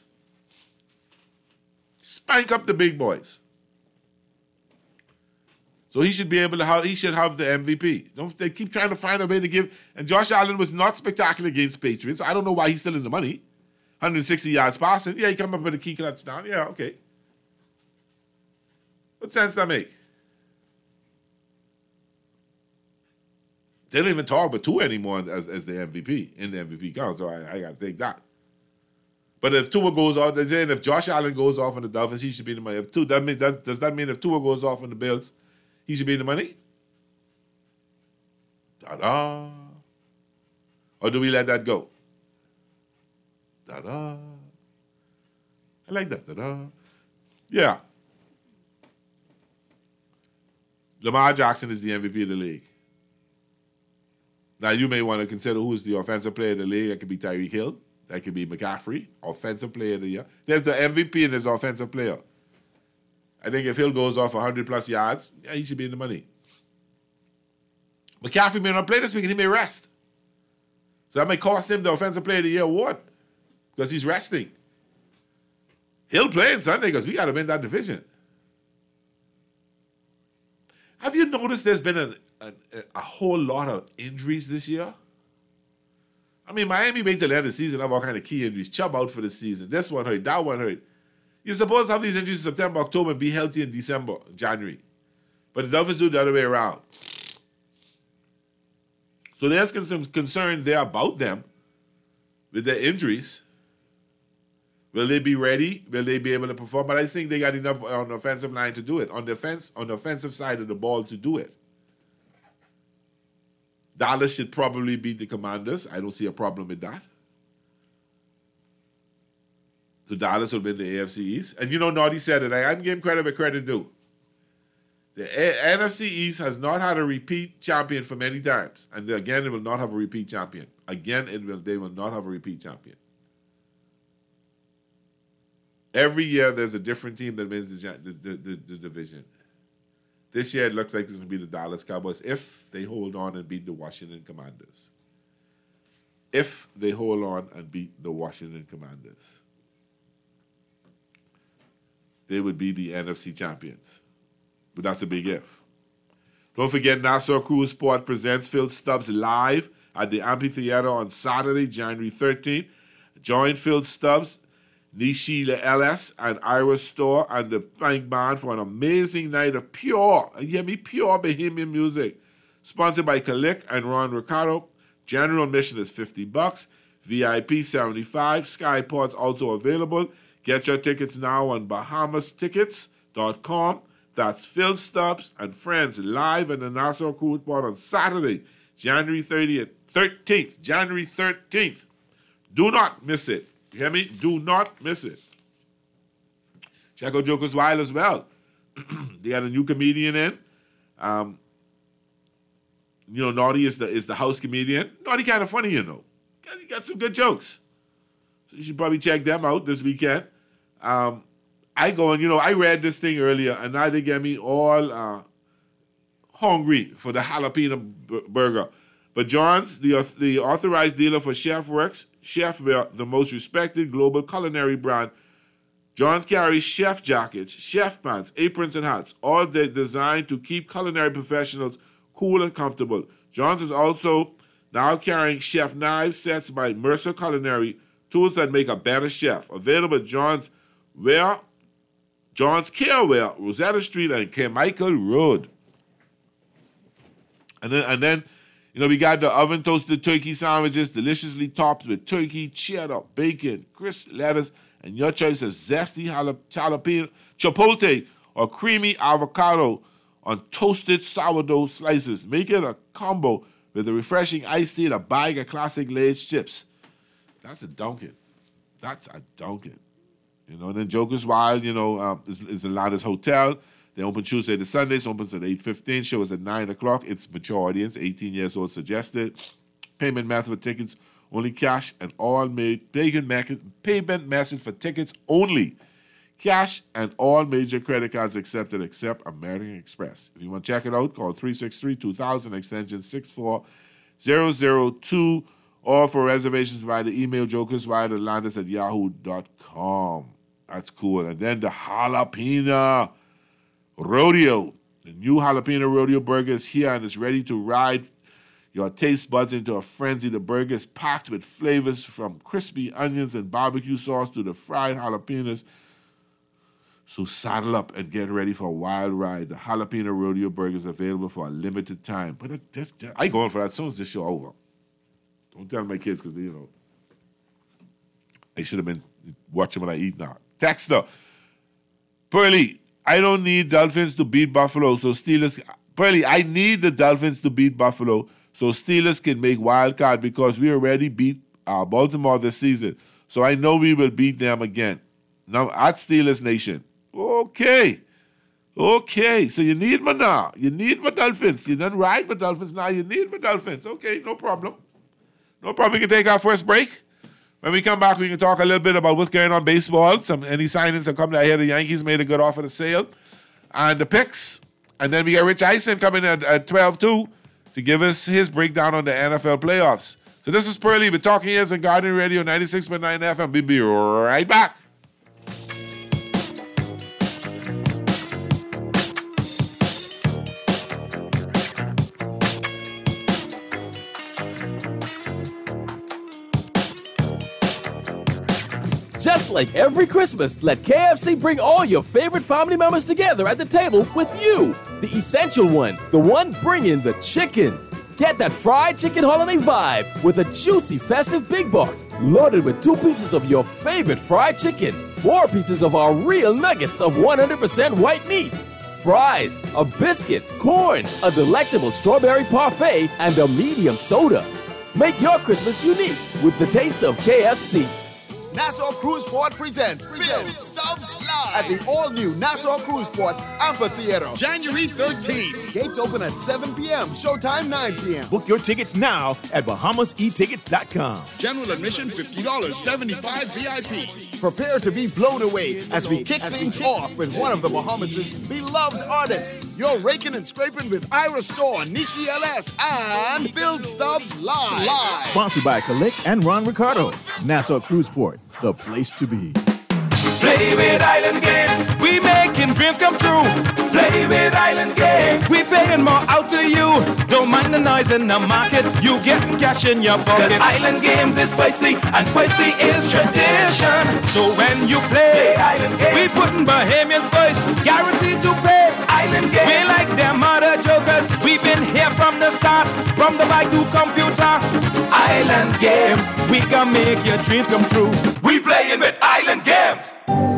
Spank up the big boys. So he should be able to have, he should have the M V P. Don't they keep trying to find a way to give, and Josh Allen was not spectacular against Patriots. I don't know why he's still in the money. one hundred sixty yards passing. Yeah, he come up with a key touchdown. Yeah, okay. What sense does that make? They don't even talk about Tua anymore as, as the M V P, in the M V P count, so I, I got to take that. But if Tua goes off, then if Josh Allen goes off on the Dolphins, he should be in the money. If Tua, that mean, that, does that mean if Tua goes off on the Bills, he should be in the money? Da-da. Or do we let that go? Da-da. I like that. Da-da. Yeah. Lamar Jackson is the M V P of the league. Now, you may want to consider who's the offensive player of the league. That could be Tyreek Hill. That could be McCaffrey, offensive player of the year. There's the M V P and there's the offensive player. I think if Hill goes off one hundred plus yards, yeah, he should be in the money. McCaffrey may not play this week and he may rest. So that may cost him the offensive player of the year award because he's resting. He'll play on Sunday because we got to win that division. Have you noticed there's been a, a, a whole lot of injuries this year? I mean, Miami made till the end of the season have all kind of key injuries. Chubb out for the season. This one hurt. That one hurt. You're supposed to have these injuries in September, October, and be healthy in December, January. But the Dolphins do the other way around. So there's some concern there about them with their injuries. Will they be ready? Will they be able to perform? But I think they got enough on the offensive line to do it. On the offense, on the offensive side of the ball to do it. Dallas should probably beat the Commanders. I don't see a problem with that. So Dallas will win the A F C East. And you know, Naughty said it. I, I'm giving credit where credit due. The a- N F C East has not had a repeat champion for many times. And again, it will not have a repeat champion. Again, it will. They will not have a repeat champion. Every year, there's a different team that wins the, the, the, the, the division. This year, it looks like it's going to be the Dallas Cowboys if they hold on and beat the Washington Commanders. If they hold on and beat the Washington Commanders, they would be the N F C champions. But that's a big if. Don't forget, Nassau Cruise Sport presents Phil Stubbs live at the Amphitheater on Saturday, January thirteenth. Join Phil Stubbs, Nishila L S, and Ira Store and the Plank Band for an amazing night of pure, you hear me, pure Bohemian music. Sponsored by Kalik and Ron Ricardo. General admission is fifty bucks. V I P seventy-five. Skypods also available. Get your tickets now on Bahamas Tickets dot com. That's Phil Stubbs and friends live in the Nassau Cruise Port on Saturday, January thirtieth, thirteenth. January thirteenth. Do not miss it. You hear me? Do not miss it. Check out Jokers Wild as well. They got a new comedian in. Um, you know, Naughty is the is the house comedian. Naughty kind of funny, you know. He got some good jokes. So you should probably check them out this weekend. Um, I go and, you know, I read this thing earlier, and now they get me all uh, hungry for the jalapeno b- burger. But John's, the, the authorized dealer for Chef Works, Chefware, the most respected global culinary brand, John's carries chef jackets, chef pants, aprons, and hats, all de- designed to keep culinary professionals cool and comfortable. John's is also now carrying chef knives sets by Mercer Culinary, tools that make a better chef. Available at John's Ware, John's Careware, Rosetta Street, and Carmichael Road. And then, and then, you know, we got the oven toasted turkey sandwiches, deliciously topped with turkey, cheddar, bacon, crisp lettuce, and your choice of zesty jalapeno, chipotle, or creamy avocado on toasted sourdough slices. Make it a combo with a refreshing iced tea and a bag of classic Lay's chips. That's a Dunkin'. That's a Dunkin'. You know, and then Jokers Wild, you know, um, is, is the Lannis Hotel. They open Tuesday to Sundays, opens at eight fifteen, shows at nine o'clock. It's mature audience, eighteen years old suggested. Payment method for tickets, only cash, and all made payment method, payment method for tickets only. Cash and all major credit cards accepted except American Express. If you want to check it out, call three six three, two thousand, extension six four zero zero two, or for reservations by the email jokerswire atlantis at yahoo dot com. That's cool. And then the Jalapeno Rodeo. The new Jalapeno Rodeo burger is here and it's ready to ride your taste buds into a frenzy. The burger is packed with flavors from crispy onions and barbecue sauce to the fried jalapenos. So saddle up and get ready for a wild ride. The Jalapeno Rodeo burger is available for a limited time. But it, that's, I going for that as soon as this show over. Don't tell my kids because, you know, they should have been watching what I eat now. Texter, Pearly, I don't need Dolphins to beat Buffalo, so Steelers... Pearly, I need the Dolphins to beat Buffalo so Steelers can make wild card because we already beat uh, Baltimore this season. So I know we will beat them again. Now, at Steelers Nation. Okay. Okay. So you need me now. You need my Dolphins. You didn't ride my Dolphins. Now you need my Dolphins. Okay, no problem. No problem. We can take our first break. When we come back, we can talk a little bit about what's going on in baseball. Some any signings that come. I hear the Yankees made a good offer to sale. And the picks. And then we got Rich Eisen coming at, at twelve two to give us his breakdown on the N F L playoffs. So this is Pearly with Talking Heads on Guardian Radio ninety-six point nine F M. We'll be right back. Just like every Christmas, let K F C bring all your favorite family members together at the table with you. The essential one, the one bringing the chicken. Get that fried chicken holiday vibe with a juicy festive big box loaded with two pieces of your favorite fried chicken, four pieces of our real nuggets of one hundred percent white meat, fries, a biscuit, corn, a delectable strawberry parfait, and a medium soda. Make your Christmas unique with the taste of K F C. Nassau Cruise Port presents Phil Stubbs Live at the all-new Nassau Cruise Port Amphitheater, January thirteenth. Gates open at seven p.m., showtime nine p.m. Book your tickets now at Bahamas E Tickets dot com. General admission fifty dollars, seventy-five V I P. Prepare to be blown away as we kick things off with one of the Bahamas' beloved artists. You're raking and scraping with Ira Store, Nishi L S, and Phil Stubbs Live. Live. Sponsored by Kalik and Ron Ricardo. Nassau Cruise Port, the place to be. Play with Island Games, we making dreams come true. Play with Island Games, we paying more out to you. Don't mind the noise in the market, you getting cash in your pocket. 'Cause Island Games is spicy, and spicy is tradition. So when you play, play Island Games, we putting Bahamians first, guaranteed to pay. Island Games, we like them other jokers. We've been here from the start, from the bike to computer. Island Games, we can make your dreams come true. We playing with Island Games.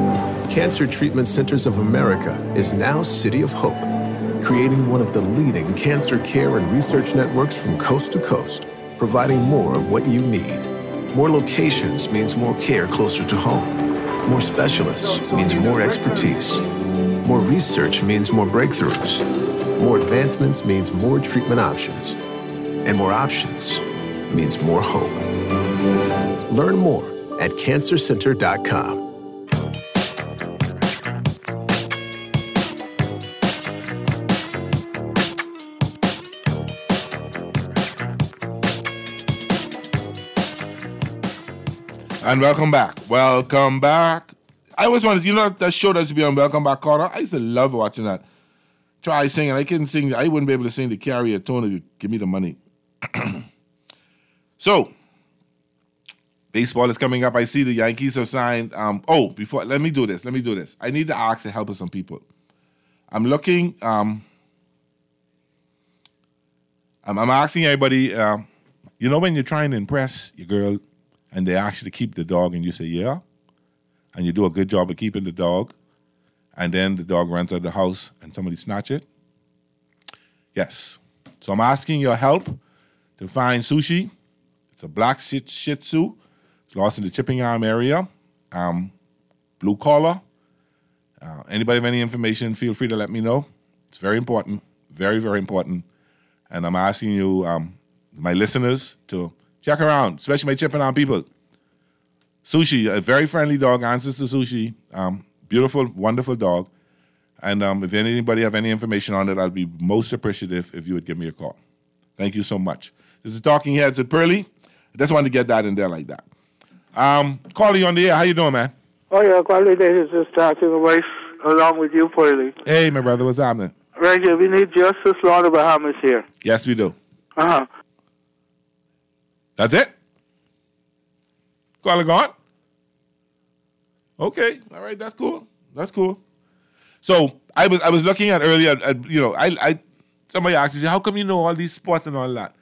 Cancer Treatment Centers of America is now City of Hope, creating one of the leading cancer care and research networks from coast to coast, providing more of what you need. More locations means more care closer to home. More specialists means more expertise. More research means more breakthroughs. More advancements means more treatment options. And more options means more hope. Learn more at cancer center dot com. And welcome back. Welcome back. I always wanted, you know, that show that used to be on Welcome Back, Carter? I used to love watching that. Try singing. I couldn't sing. I wouldn't be able to sing the carrier tone if you give me the money. So, baseball is coming up. I see the Yankees have signed. Um, oh, before, let me do this. Let me do this. I need to ask the help of some people. I'm looking, um, I'm, I'm asking everybody, uh, you know when you're trying to impress your girl and they ask you to keep the dog and you say, yeah, and you do a good job of keeping the dog, and then the dog runs out of the house and somebody snatch it? Yes. So I'm asking your help to find Sushi. It's a black Shih Tzu. It's lost in the Chipping Arm area. Um, blue collar. Uh, anybody have any information, feel free to let me know. It's very important. Very, very important. And I'm asking you, um, my listeners, to check around, especially my Chipping Arm people. Sushi, a very friendly dog, answers to Sushi. Um, beautiful, wonderful dog. And um, if anybody have any information on it, I'll be most appreciative if you would give me a call. Thank you so much. This is Talking Heads with Pearly. I just wanted to get that in there like that. Um, calling on the air. How you doing, man? Oh, yeah, quality days is just starting away along with you, Pearly. Hey, my brother, what's happening? Right here, we need justice law the Bahamas here. Yes, we do. Uh-huh. That's it? Caller gone? Okay, all right, that's cool. That's cool. So I was I was looking at earlier, at, you know, I I somebody asked me, how come you know all these sports and all that?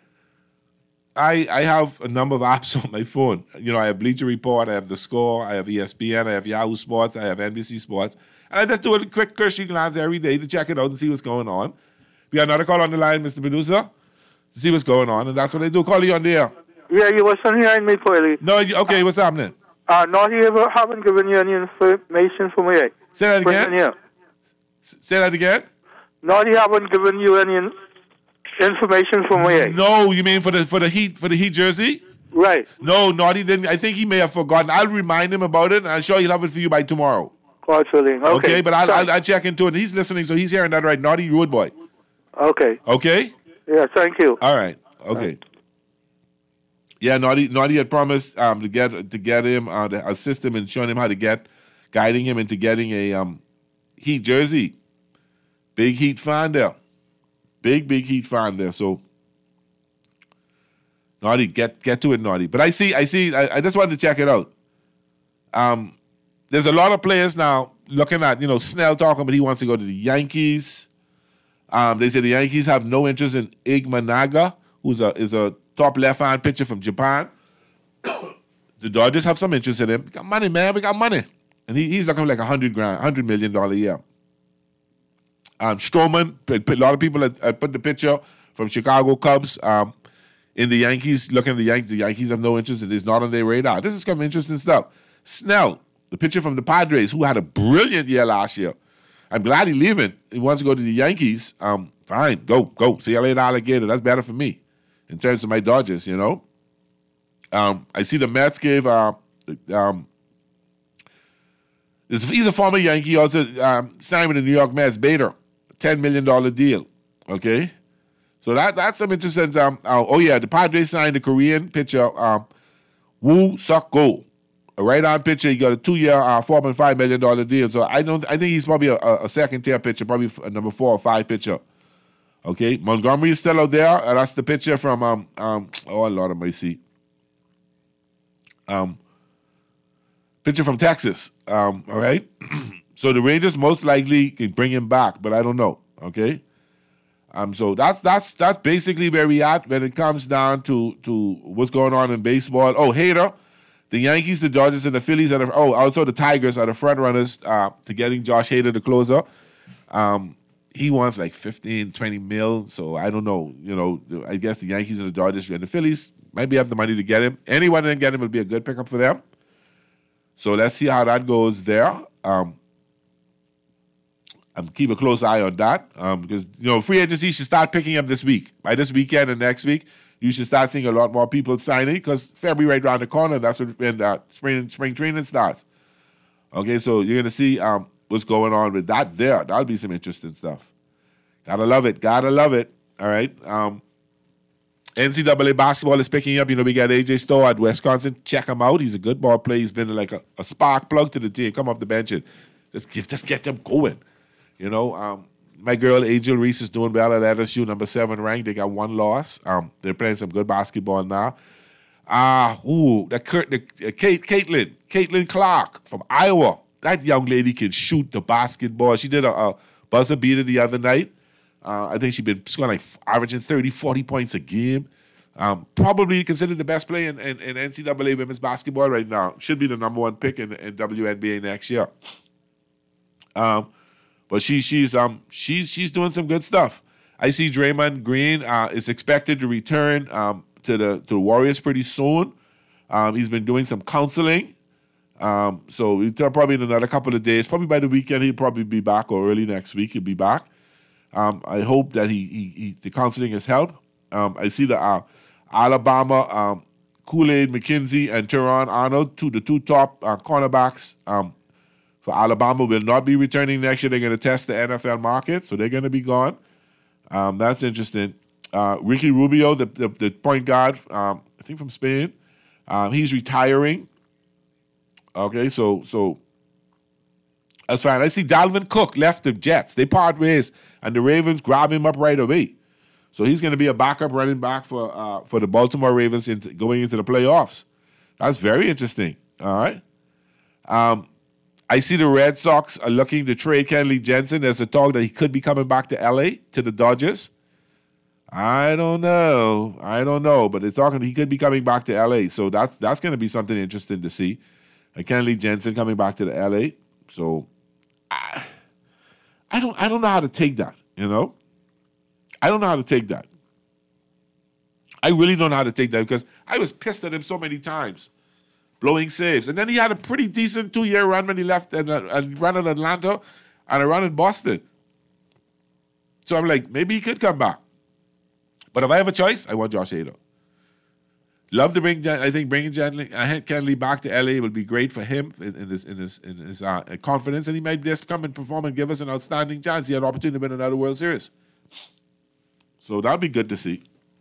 I I have a number of apps on my phone. You know, I have Bleacher Report, I have The Score, I have E S P N, I have Yahoo Sports, I have N B C Sports. And I just do a quick cursory glance every day to check it out and see what's going on. We got another call on the line, Mister Producer, to see what's going on, and that's what I do. Call you on the air. Yeah, you wasn't hearing me, Pearly. No, you, okay, what's happening? Uh, not here, but haven't given you any information for me. Say that again? Yeah. Say that again? No, he haven't given you any in- information for me. No, you mean for the for the Heat for the Heat jersey? Right. No, Naughty didn't. I think he may have forgotten. I'll remind him about it, and I'm sure he'll have it for you by tomorrow. God willing. Okay. Okay, but I'll, I'll I'll check into it. He's listening, so he's hearing that right. Naughty Road Boy. Okay. Okay. Yeah. Thank you. All right. Okay. Yeah, Naughty Naughty had promised um to get to get him uh, to assist him and showing him how to get, guiding him into getting a um Heat jersey. Big Heat fan there. Big, big Heat fan there. So, Naughty, get get to it, Naughty. But I see, I see, I, I just wanted to check it out. Um, there's a lot of players now looking at, you know, Snell talking, but he wants to go to the Yankees. Um, they say the Yankees have no interest in Igma Naga, who's a is a top left-hand pitcher from Japan. The Dodgers have some interest in him. We got money, man. We got money. And he, he's looking like a hundred grand, hundred million dollar a year. Um, Stroman, a lot of people had, had put the picture from Chicago Cubs um, in the Yankees, looking at the Yankees. The Yankees have no interest. It is not on their radar. This is kind of interesting stuff. Snell, the pitcher from the Padres, who had a brilliant year last year. I'm glad he's leaving. He wants to go to the Yankees. Um, fine, go, go. See you later, alligator. That's better for me in terms of my Dodgers, you know. Um, I see the Mets gave uh, um, he's a former Yankee, also um, signed with the New York Mets, Bader. ten million dollars deal, okay? So that that's some interesting. Um, uh, oh, yeah, the Padres signed the Korean pitcher, um, Woo Suk-go, a right-arm pitcher. He got a two-year, uh, four point five million dollars deal. So I don't. I think he's probably a, a second-tier pitcher, probably a number four or five pitcher. Okay, Montgomery is still out there. Uh, that's the pitcher from, um, um, oh, Lord of mercy. Um, pitcher from Texas, um, all right? So the Rangers most likely can bring him back, but I don't know. Okay, um, so that's that's that's basically where we at when it comes down to to what's going on in baseball. Oh, Hader, the Yankees, the Dodgers, and the Phillies are the, oh also the Tigers are the front runners uh, to getting Josh Hader the closer. Um, he wants like fifteen, twenty mil. So I don't know. You know, I guess the Yankees and the Dodgers and the Phillies maybe have the money to get him. Anyone that can get him will be a good pickup for them. So let's see how that goes there. Um, I'm keep a close eye on that um, because, you know, free agency should start picking up this week. By this weekend and next week, you should start seeing a lot more people signing because February right around the corner. That's when uh, spring spring training starts. Okay, so you're going to see um, what's going on with that there. That'll be some interesting stuff. Gotta love it. Gotta love it. All right. Um, N C double A basketball is picking up. You know, we got A J Stowe at Wisconsin. Check him out. He's a good ball player. He's been like a, a spark plug to the team. Come off the bench and just, give, just get them going. You know, um, my girl Angel Reese is doing well at L S U, number seven ranked. They got one loss. Um, they're playing some good basketball now. Ah, uh, ooh, that Kurt, the, uh, Kate, Caitlin, Caitlin Clark from Iowa. That young lady can shoot the basketball. She did a, a buzzer beater the other night. Uh, I think she's been scoring like averaging thirty, forty points a game. Um, probably considered the best player in, in, in N C double A women's basketball right now. Should be the number one pick in, in W N B A next year. Um, but she she's um she's she's doing some good stuff. I see Draymond Green uh, is expected to return um, to the to the Warriors pretty soon. Um, he's been doing some counseling. Um, so he'll probably in another couple of days, probably by the weekend, he'll probably be back, or early next week he'll be back. Um, I hope that he, he, he the counseling has helped. Um, I see the uh, Alabama um, Kool-Aid McKenzie and Teron Arnold, two the two top uh, cornerbacks um, for Alabama, will not be returning next year. They're going to test the N F L market, so they're going to be gone. Um, that's interesting. Uh, Ricky Rubio, the, the the point guard um, I think from Spain. Um, he's retiring. Okay, so so that's fine. I see Dalvin Cook left the Jets. They part ways, and the Ravens grab him up right away. So he's going to be a backup running back for uh, for the Baltimore Ravens into, going into the playoffs. That's very interesting. All right. Um, I see the Red Sox are looking to trade Kenley Jensen. There's a talk that he could be coming back to L A, to the Dodgers. I don't know. I don't know. But they're talking he could be coming back to L A. So that's that's going to be something interesting to see. And Kenley Jensen coming back to the L A. So I, I don't I don't know how to take that, you know? I don't know how to take that. I really don't know how to take that because I was pissed at him so many times, blowing saves. And then he had a pretty decent two-year run when he left and uh, and ran in Atlanta and a run in Boston. So I'm like, maybe he could come back. But if I have a choice, I want Josh Hader. Love to bring, I think bringing Kenley back to L A will be great for him in, in his in his in his uh, confidence, and he might just come and perform and give us an outstanding chance. He had an opportunity to win another World Series. So that'll be good to see.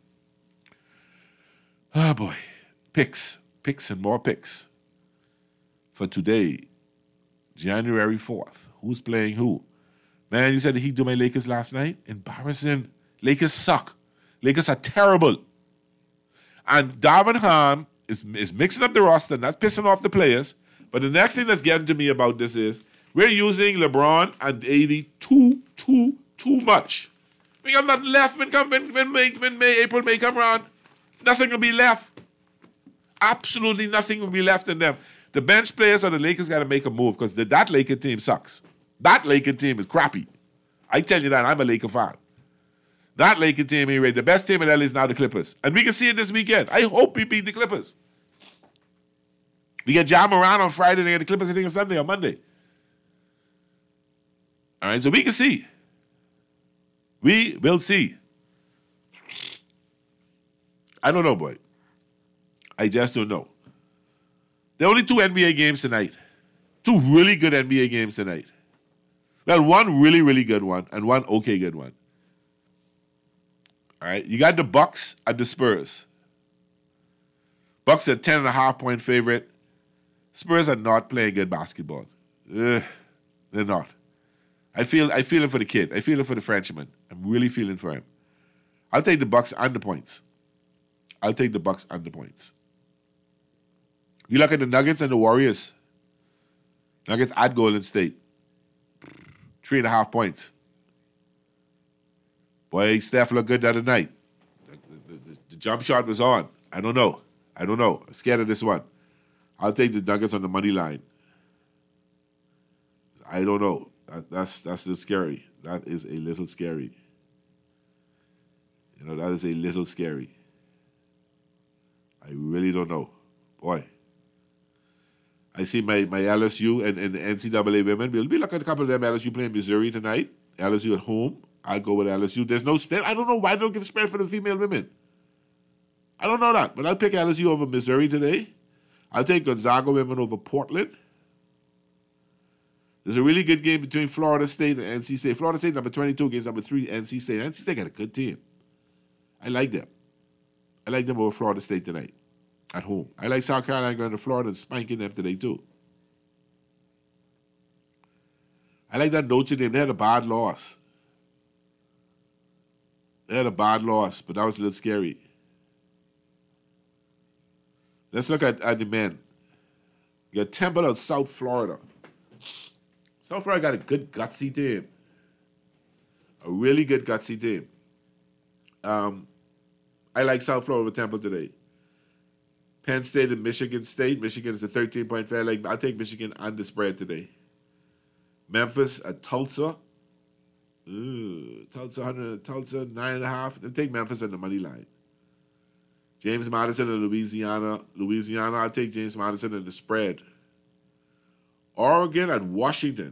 Ah, oh boy. Picks. Picks and more picks. For today, January fourth. Who's playing who? Man, you said he do my Lakers last night? Embarrassing. Lakers suck. Lakers are terrible. And Darvin Ham is, is mixing up the roster, and that's pissing off the players. But the next thing that's getting to me about this is we're using LeBron and A D too, too, too much. We got nothing left when, come, when, when, May, when May, April, May come around. Nothing will be left. Absolutely nothing will be left in them. The bench players or the Lakers got to make a move because that Laker team sucks. That Laker team is crappy. I tell you that. I'm a Laker fan. That Laker team ain't ready. The best team in L A is now the Clippers. And we can see it this weekend. I hope we beat the Clippers. We get Ja Morant on Friday and they get the Clippers I think on Sunday or Monday. All right, so we can see. We will see. I don't know, boy. I just don't know. There are only two N B A games tonight. Two really good N B A games tonight. Well, one really, really good one and one okay good one. All right, you got the Bucks and the Spurs. Bucks are ten and a half point favorite. Spurs are not playing good basketball. Ugh, they're not. I feel I feel it for the kid. I feel it for the Frenchman. I'm really feeling for him. I'll take the Bucks and the points. I'll take the Bucks and the points. You look at the Nuggets and the Warriors. Nuggets at Golden State. Three and a half points. Boy, Steph looked good the other night. The, the, the, the jump shot was on. I don't know. I don't know. I'm scared of this one. I'll take the Nuggets on the money line. I don't know. That, that's that's a little scary. That is a little scary. You know, that is a little scary. I really don't know. Boy. I see my, my L S U and, and the N C double A women. We'll be looking at a couple of them. L S U playing Missouri tonight. L S U at home. I'll go with L S U. There's no spread. I don't know why they don't give spread for the female women. I don't know that. But I'll pick L S U over Missouri today. I'll take Gonzaga women over Portland. There's a really good game between Florida State and N C State. Florida State number twenty-two against number three, N C State. N C State got a good team. I like them. I like them over Florida State tonight at home. I like South Carolina going to Florida and spanking them today too. I like that Notre Dame. They had a bad loss. They had a bad loss, but that was a little scary. Let's look at, at the men. You got Temple of South Florida. South Florida got a good gutsy team. A really good gutsy team. Um, I like South Florida over Temple today. Penn State and Michigan State. Michigan is a thirteen-point fair. Like I'll take Michigan on the spread today. Memphis at Tulsa. Ooh, Tulsa, one hundred, Tulsa, nine and a half. Then take Memphis on the money line. James Madison and Louisiana. Louisiana, I'll take James Madison and the spread. Oregon at Washington.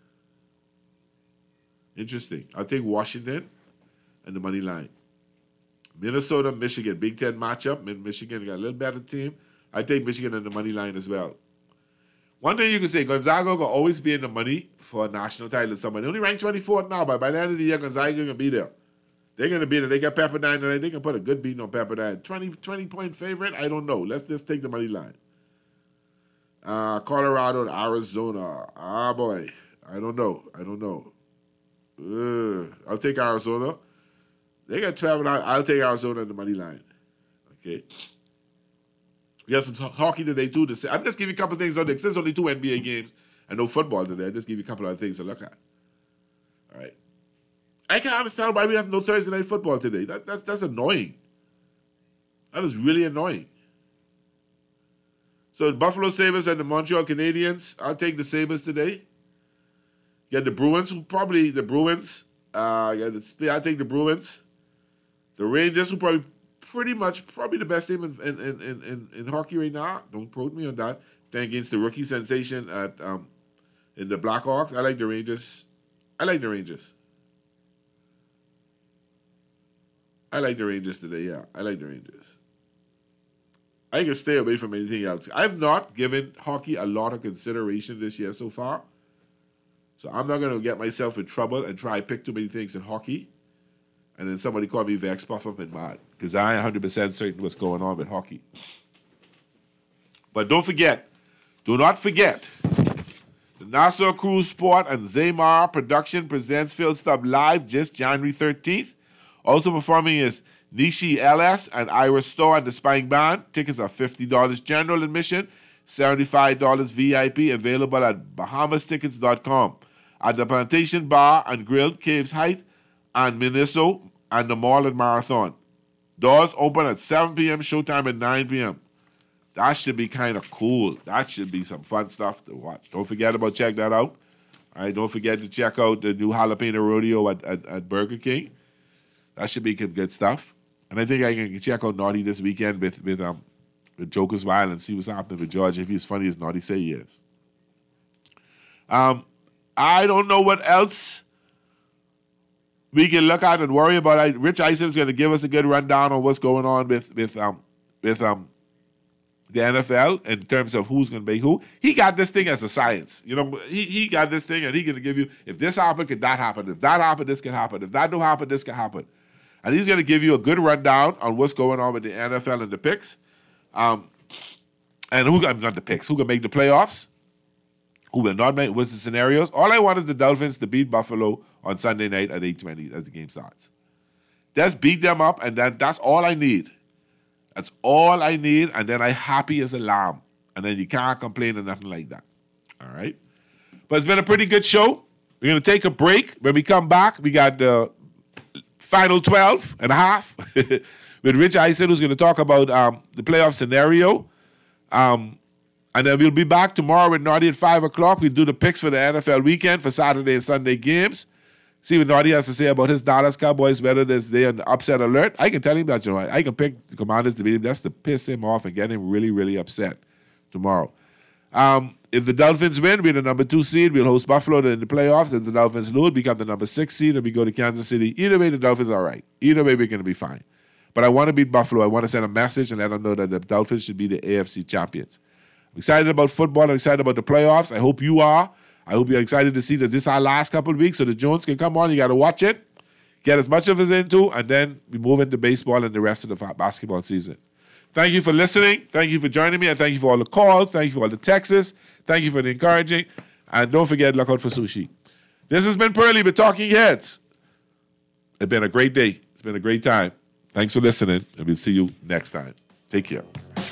Interesting. I'll take Washington and the money line. Minnesota, Michigan. Big Ten matchup. Michigan got a little better team. I take Michigan and the money line as well. One thing you can say, Gonzaga will always be in the money for a national title somewhere. They only ranked twenty-fourth now, but by the end of the year, Gonzaga going to be there. They're going to beat it. They got Pepperdine tonight. They can put a good beating on Pepperdine. twenty, twenty-point favorite? I don't know. Let's just take the money line. Uh, Colorado and Arizona. Ah, boy. I don't know. I don't know. Ugh. I'll take Arizona. They got twelve, and I'll take Arizona on the money line. Okay. We got some hockey today, too. To say. I'm just giving you a couple of things on there. There's only two N B A games and no football today. I'll just give you a couple of things to look at. All right. I can't understand why we have no Thursday night football today. That, that's, that's annoying. That is really annoying. So the Buffalo Sabres and the Montreal Canadiens, I'll take the Sabres today. You got the Bruins, who probably, the Bruins, uh, you got the, I'll take the Bruins. The Rangers, who probably pretty much, probably the best team in, in, in, in, in hockey right now. Don't quote me on that. Then against the rookie sensation at um, in the Blackhawks. I like the Rangers. I like the Rangers. I like the Rangers today, yeah. I like the Rangers. I can stay away from anything else. I've not given hockey a lot of consideration this year so far. So I'm not going to get myself in trouble and try to pick too many things in hockey. And then somebody call me Vex, puff up and mad. Because I am one hundred percent certain what's going on with hockey. But don't forget, do not forget, the Nassau Cruise Sport and Zaymar Production presents Field Stop Live just January thirteenth. Also performing is Nishi L S and Ira Store and the Spine Band. Tickets are fifty dollars general admission, seventy-five dollars V I P, available at Bahamas Tickets dot com. At the Plantation Bar and Grill, Caves Heights, and Minnesota, and the Mall and Marathon. Doors open at seven p.m., showtime at nine p.m. That should be kind of cool. That should be some fun stuff to watch. Don't forget about check that out. All right, don't forget to check out the new Jalapeno Rodeo at, at, at Burger King. That should be some good stuff. And I think I can check out Naughty this weekend with with um with Joker's Wild and see what's happening with George. If he's funny as Naughty say he is. Um, I don't know what else we can look at and worry about. I, Rich Eisen is going to give us a good rundown on what's going on with with um with um the N F L in terms of who's going to be who. He got this thing as a science. You know, he he got this thing and he's going to give you, if this happened, could that happen? If that happened, this can happen. If that don't happen, this can happen. And he's going to give you a good rundown on what's going on with the N F L and the picks. Um, and who got, not the picks, who can make the playoffs, who will not make, what's the scenarios. All I want is the Dolphins to beat Buffalo on Sunday night at eight twenty as the game starts. Just beat them up, and then that's all I need. That's all I need, and then I'm happy as a lamb. And then you can't complain or nothing like that. All right? But it's been a pretty good show. We're going to take a break. When we come back, we got the final twelve and a half with Rich Eisen, who's going to talk about um, the playoff scenario. Um, and then we'll be back tomorrow with Naughty at five o'clock. We'll do the picks for the N F L weekend for Saturday and Sunday games. See what Naughty has to say about his Dallas Cowboys, whether there's they an upset alert. I can tell him that, you know, I can pick the Commanders to beat him. That's to piss him off and get him really, really upset tomorrow. Um, if the Dolphins win, we're the number two seed. We'll host Buffalo in the playoffs. If the Dolphins lose, become the number six seed, and we go to Kansas City. Either way, the Dolphins are all right. Either way, we're going to be fine. But I want to beat Buffalo. I want to send a message and let them know that the Dolphins should be the A F C champions. I'm excited about football. I'm excited about the playoffs. I hope you are. I hope you're excited to see that this is our last couple of weeks so the Jones can come on. You got to watch it, get as much of it into, and then we move into baseball and the rest of the basketball season. Thank you for listening. Thank you for joining me. And thank you for all the calls. Thank you for all the texts. Thank you for the encouraging. And don't forget, look out for sushi. This has been Pearly with Talking Heads. It's been a great day. It's been a great time. Thanks for listening, and we'll see you next time. Take care.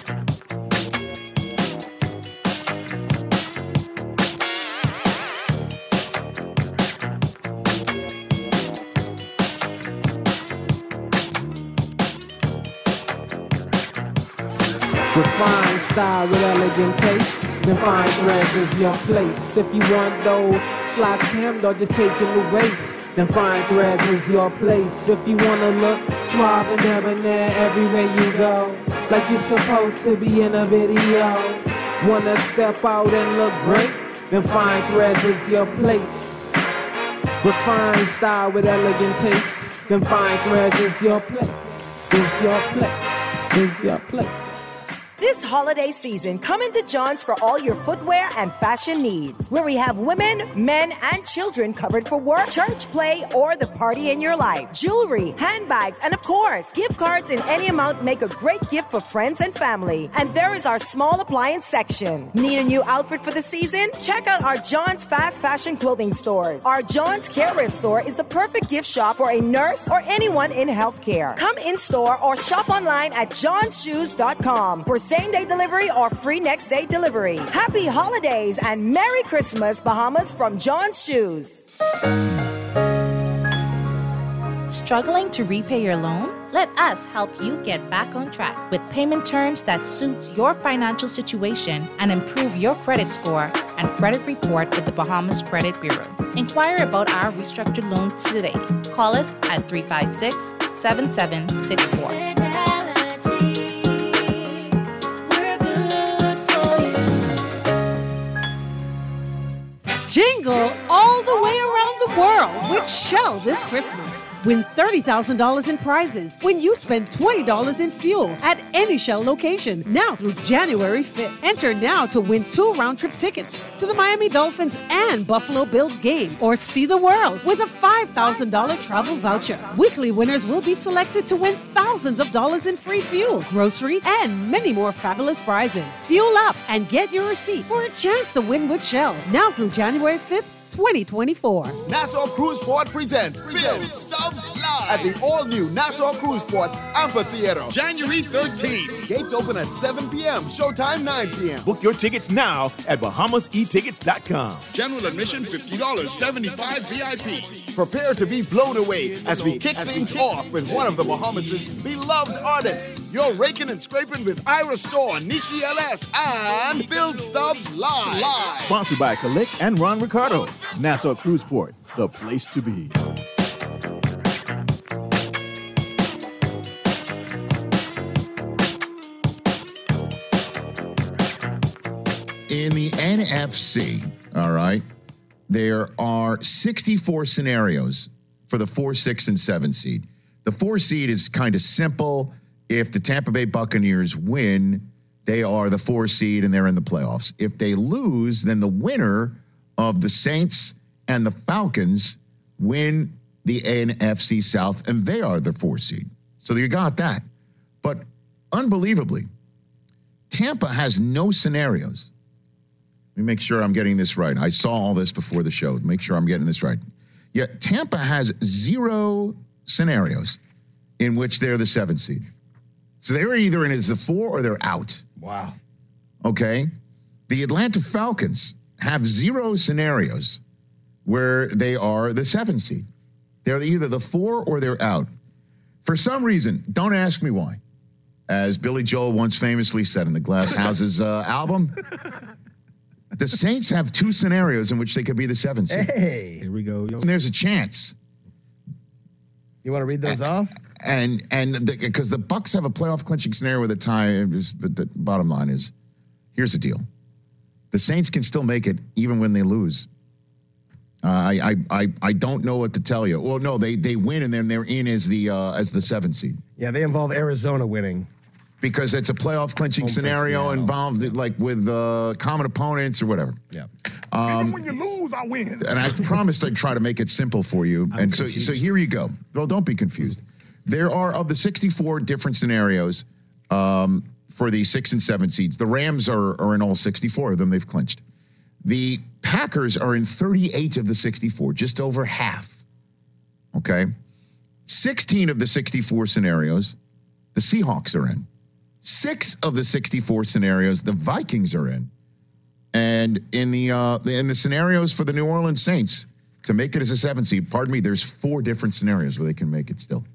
Refined style with elegant taste. Divine threads is your place. If you want those slacks hemmed or just taking the waist, then fine threads is your place. If you wanna look suave and debonair everywhere you go, like you're supposed to be in a video, wanna step out and look great, then fine threads is your place. Refined style with elegant taste, then fine threads is your place. Is your place. Is your place. This holiday season, come into John's for all your footwear and fashion needs, where we have women, men, and children covered for work, church, play, or the party in your life. Jewelry, handbags, and of course, gift cards in any amount make a great gift for friends and family. And there is our small appliance section. Need a new outfit for the season? Check out our John's fast fashion clothing stores. Our John's Career Store is the perfect gift shop for a nurse or anyone in healthcare. Come in store or shop online at johns shoes dot com for same-day delivery or free next-day delivery. Happy holidays and Merry Christmas, Bahamas, from John's Shoes. Struggling to repay your loan? Let us help you get back on track with payment terms that suits your financial situation and improve your credit score and credit report with the Bahamas Credit Bureau. Inquire about our restructured loans today. Call us at three five six, seven seven six four. Jingle all the way around the world with Shell this Christmas. Win thirty thousand dollars in prizes when you spend twenty dollars in fuel at any Shell location now through January fifth. Enter now to win two round-trip tickets to the Miami Dolphins and Buffalo Bills game or see the world with a five thousand dollars travel voucher. Weekly winners will be selected to win thousands of dollars in free fuel, grocery, and many more fabulous prizes. Fuel up and get your receipt for a chance to win with Shell now through January fifth, twenty twenty-four. Nassau Cruise Port presents Phil Stubbs Live at the all-new Nassau Cruise Port Amphitheater, January thirteenth. Gates open at seven p.m., showtime nine p.m. Book your tickets now at bahamas e tickets dot com. General admission fifty dollars, seventy-five V I P. Prepare to be blown away as we kick things off with one of the Bahamas' beloved artists. You're raking and scraping with Ira Store, Nishi L S, and Phil Stubbs Live. Live. Sponsored by Kalik and Ron Ricardo. Nassau Cruise Port, the place to be. In the N F C, all right, there are sixty-four scenarios for the four, six, and seven seed. The four seed is kind of simple. If the Tampa Bay Buccaneers win, they are the four seed and they're in the playoffs. If they lose, then the winner of the Saints and the Falcons win the N F C South, and they are the four seed. So you got that. But unbelievably, Tampa has no scenarios. Let me make sure I'm getting this right. I saw all this before the show. Make sure I'm getting this right. Yeah, Tampa has zero scenarios in which they're the seven seed. So they're either in as the four or they're out. Wow. Okay? The Atlanta Falcons have zero scenarios where they are the seven seed. They're either the four or they're out. For some reason, don't ask me why. As Billy Joel once famously said in the Glass Houses uh, album, the Saints have two scenarios in which they could be the seven seed. Hey, here we go. Yo. And there's a chance. You want to read those and, off? And and because the, the Bucs have a playoff clinching scenario with a tie, but the bottom line is, here's the deal: the Saints can still make it even when they lose. Uh, I, I I I don't know what to tell you. Well, no, they they win and then they're in as the uh, as the seven seed. Yeah, they involve Arizona winning because it's a playoff clinching scenario involved like with uh, common opponents or whatever. Yeah. Um, Even when you lose, I win. And I promised I'd try to make it simple for you. I'm and so confused. so here you go. Well, don't be confused. There are of the sixty-four different scenarios um, for the six and seven seeds. The Rams are are in all sixty-four of them. They've clinched. The Packers are in thirty-eight of the sixty-four, just over half. Okay? sixteen of the sixty-four scenarios, the Seahawks are in. Six of the sixty-four scenarios, the Vikings are in. And in the uh, in the scenarios for the New Orleans Saints, to make it as a seven seed, pardon me, there's four different scenarios where they can make it still.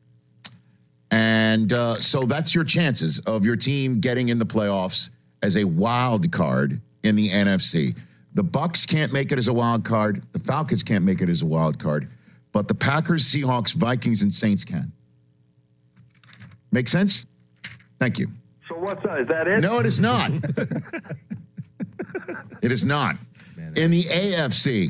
And uh, so that's your chances of your team getting in the playoffs as a wild card in the N F C. The Bucs can't make it as a wild card. The Falcons can't make it as a wild card. But the Packers, Seahawks, Vikings, and Saints can. Make sense? Thank you. So what's that? Is that it? No, it is not. It is not. In the A F C,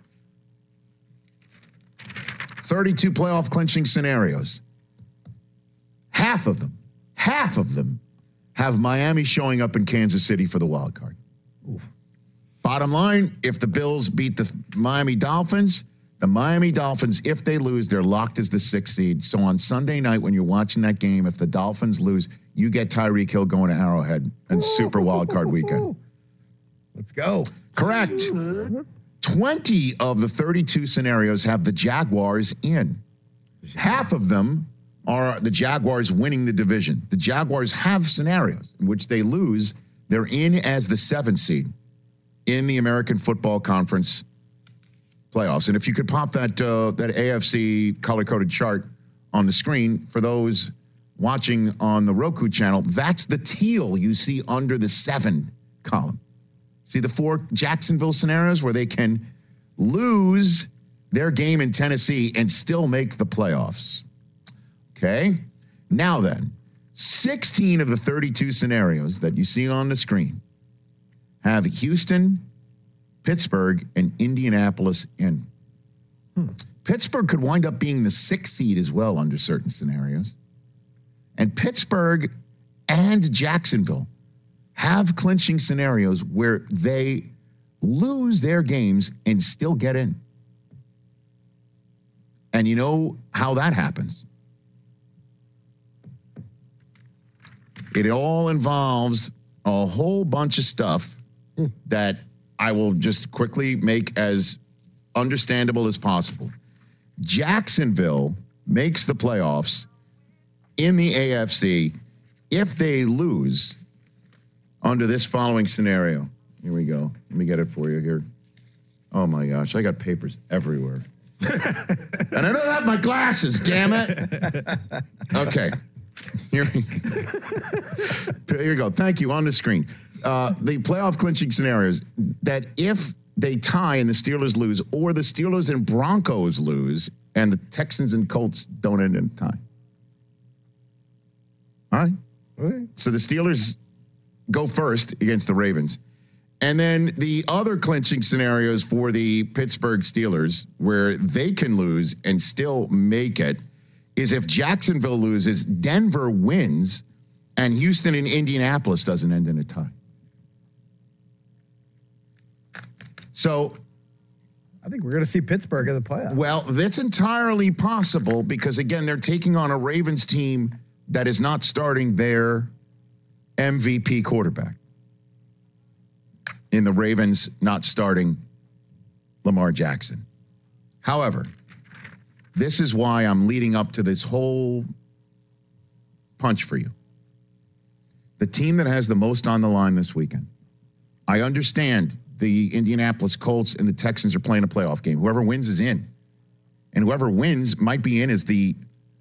thirty-two playoff clinching scenarios. Half of them, half of them have Miami showing up in Kansas City for the wild card. Oof. Bottom line, if the Bills beat the Miami Dolphins, the Miami Dolphins, if they lose, they're locked as the sixth seed. So on Sunday night when you're watching that game, if the Dolphins lose, you get Tyreek Hill going to Arrowhead and Super Wild Card Weekend. Let's go. Correct. twenty of the thirty-two scenarios have the Jaguars in. Half of them are the Jaguars winning the division. The Jaguars have scenarios in which they lose. They're in as the seventh seed in the American Football Conference playoffs. And if you could pop that uh, that A F C color-coded chart on the screen for those watching on the Roku channel, that's the teal you see under the seven column. See the four Jacksonville scenarios where they can lose their game in Tennessee and still make the playoffs. Okay? Now then, sixteen of the thirty-two scenarios that you see on the screen have Houston, Pittsburgh, and Indianapolis in. Hmm. Pittsburgh could wind up being the sixth seed as well under certain scenarios. And Pittsburgh and Jacksonville have clinching scenarios where they lose their games and still get in. And you know how that happens. It all involves a whole bunch of stuff mm. that I will just quickly make as understandable as possible. Jacksonville makes the playoffs in the A F C if they lose under this following scenario. Here we go. Let me get it for you here. Oh my gosh, I got papers everywhere. And I don't have my glasses, damn it. Okay. Here, here you go. Thank you. On the screen. Uh, the playoff clinching scenarios that if they tie and the Steelers lose, or the Steelers and Broncos lose and the Texans and Colts don't end in a tie. All right. All right. So the Steelers go first against the Ravens. And then the other clinching scenarios for the Pittsburgh Steelers where they can lose and still make it is if Jacksonville loses, Denver wins, and Houston and Indianapolis doesn't end in a tie. So I think we're going to see Pittsburgh in the playoffs. Well, that's entirely possible because, again, they're taking on a Ravens team that is not starting their M V P quarterback. In the Ravens not starting Lamar Jackson. However, this is why I'm leading up to this whole punch for you. The team that has the most on the line this weekend. I understand the Indianapolis Colts and the Texans are playing a playoff game. Whoever wins is in. And whoever wins might be in as the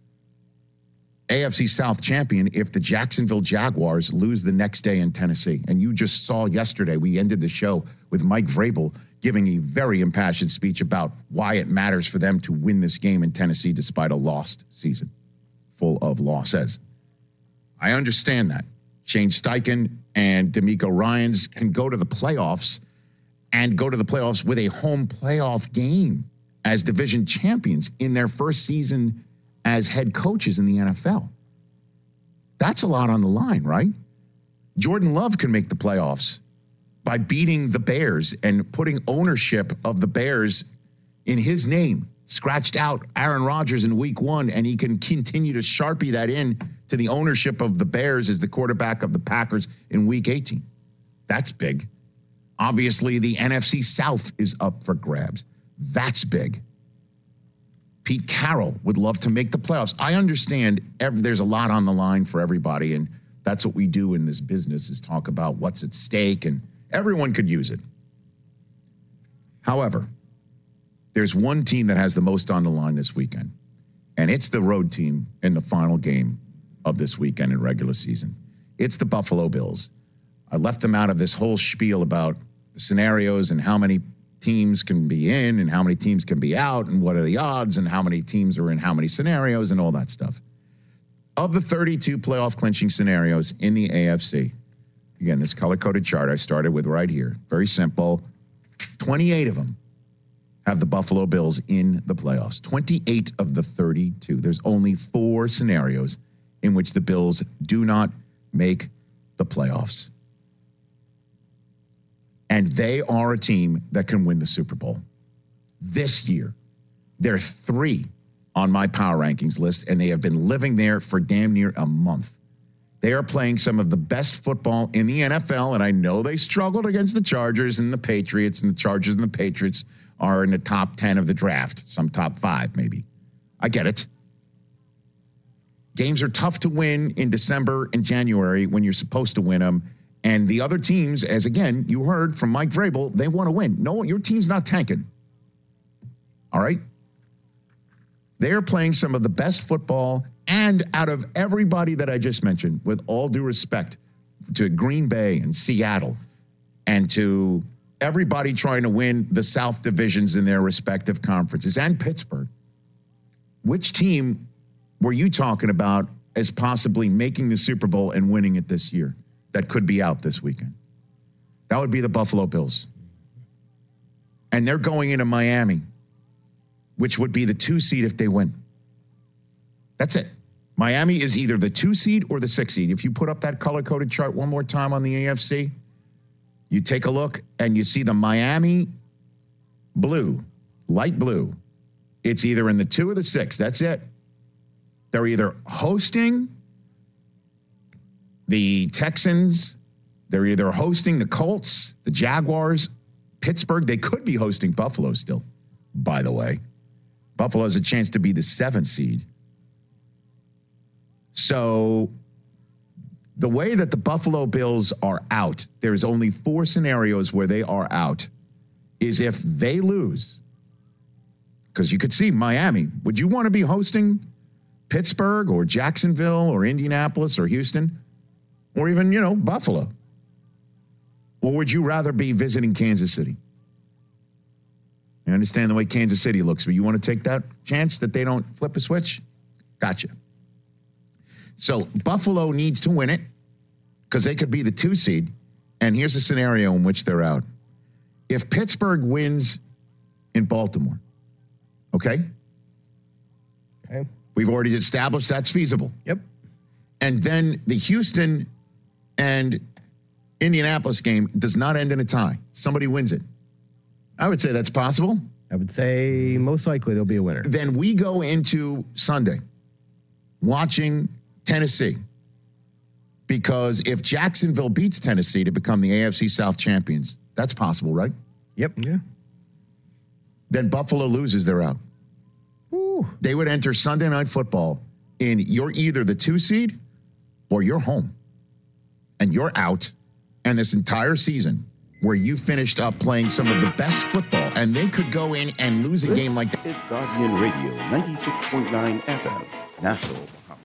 A F C South champion if the Jacksonville Jaguars lose the next day in Tennessee. And you just saw yesterday, we ended the show with Mike Vrabel giving a very impassioned speech about why it matters for them to win this game in Tennessee despite a lost season full of losses. I understand that. Shane Steichen and D'Amico Ryans can go to the playoffs and go to the playoffs with a home playoff game as division champions in their first season as head coaches in the N F L. That's a lot on the line, right? Jordan Love can make the playoffs by beating the Bears and putting ownership of the Bears in his name. Scratched out Aaron Rodgers in week one, and he can continue to Sharpie that in to the ownership of the Bears as the quarterback of the Packers in week eighteen. That's big. Obviously, the N F C South is up for grabs. That's big. Pete Carroll would love to make the playoffs. I understand every, there's a lot on the line for everybody, and that's what we do in this business is talk about what's at stake, and everyone could use it. However, there's one team that has the most on the line this weekend, and it's the road team in the final game of this weekend in regular season. It's the Buffalo Bills. I left them out of this whole spiel about the scenarios and how many teams can be in and how many teams can be out and what are the odds and how many teams are in how many scenarios and all that stuff. Of the thirty-two playoff clinching scenarios in the A F C, again, this color-coded chart I started with right here, very simple, twenty-eight of them have the Buffalo Bills in the playoffs. twenty-eight of the thirty-two. There's only four scenarios in which the Bills do not make the playoffs. And they are a team that can win the Super Bowl. This year, they're three on my power rankings list, and they have been living there for damn near a month. They are playing some of the best football in the N F L, and I know they struggled against the Chargers and the Patriots, and the Chargers and the Patriots are in the top ten of the draft, some top five maybe. I get it. Games are tough to win in December and January when you're supposed to win them, and the other teams, as again, you heard from Mike Vrabel, they want to win. No, your team's not tanking. All right? They are playing some of the best football, and out of everybody that I just mentioned, with all due respect to Green Bay and Seattle and to everybody trying to win the South divisions in their respective conferences and Pittsburgh, which team were you talking about as possibly making the Super Bowl and winning it this year that could be out this weekend? That would be the Buffalo Bills. And they're going into Miami, which would be the two seed if they win. That's it. Miami is either the two seed or the six seed. If you put up that color-coded chart one more time on the A F C, you take a look and you see the Miami blue, light blue. It's either in the two or the six. That's it. They're either hosting the Texans, they're either hosting the Colts, the Jaguars, Pittsburgh. They could be hosting Buffalo still, by the way. Buffalo has a chance to be the seventh seed. So the way that the Buffalo Bills are out, there's only four scenarios where they are out, is if they lose. Because you could see Miami. Would you want to be hosting Pittsburgh or Jacksonville or Indianapolis or Houston or even, you know, Buffalo? Or would you rather be visiting Kansas City? I understand the way Kansas City looks, but you want to take that chance that they don't flip a switch? Gotcha. So Buffalo needs to win it because they could be the two seed. And here's a scenario in which they're out. If Pittsburgh wins in Baltimore, okay? Okay. We've already established that's feasible. Yep. And then the Houston and Indianapolis game does not end in a tie. Somebody wins it. I would say that's possible. I would say most likely there'll be a winner. Then we go into Sunday watching Tennessee. Because if Jacksonville beats Tennessee to become the A F C South champions, that's possible, right? Yep. Yeah. Then Buffalo loses, they're out. Ooh. They would enter Sunday Night Football in you're either the two seed or you're home. And you're out. And this entire season where you finished up playing some of the best football, and they could go in and lose a This game like that. Is Guardian Radio ninety-six point nine F M, Nassau.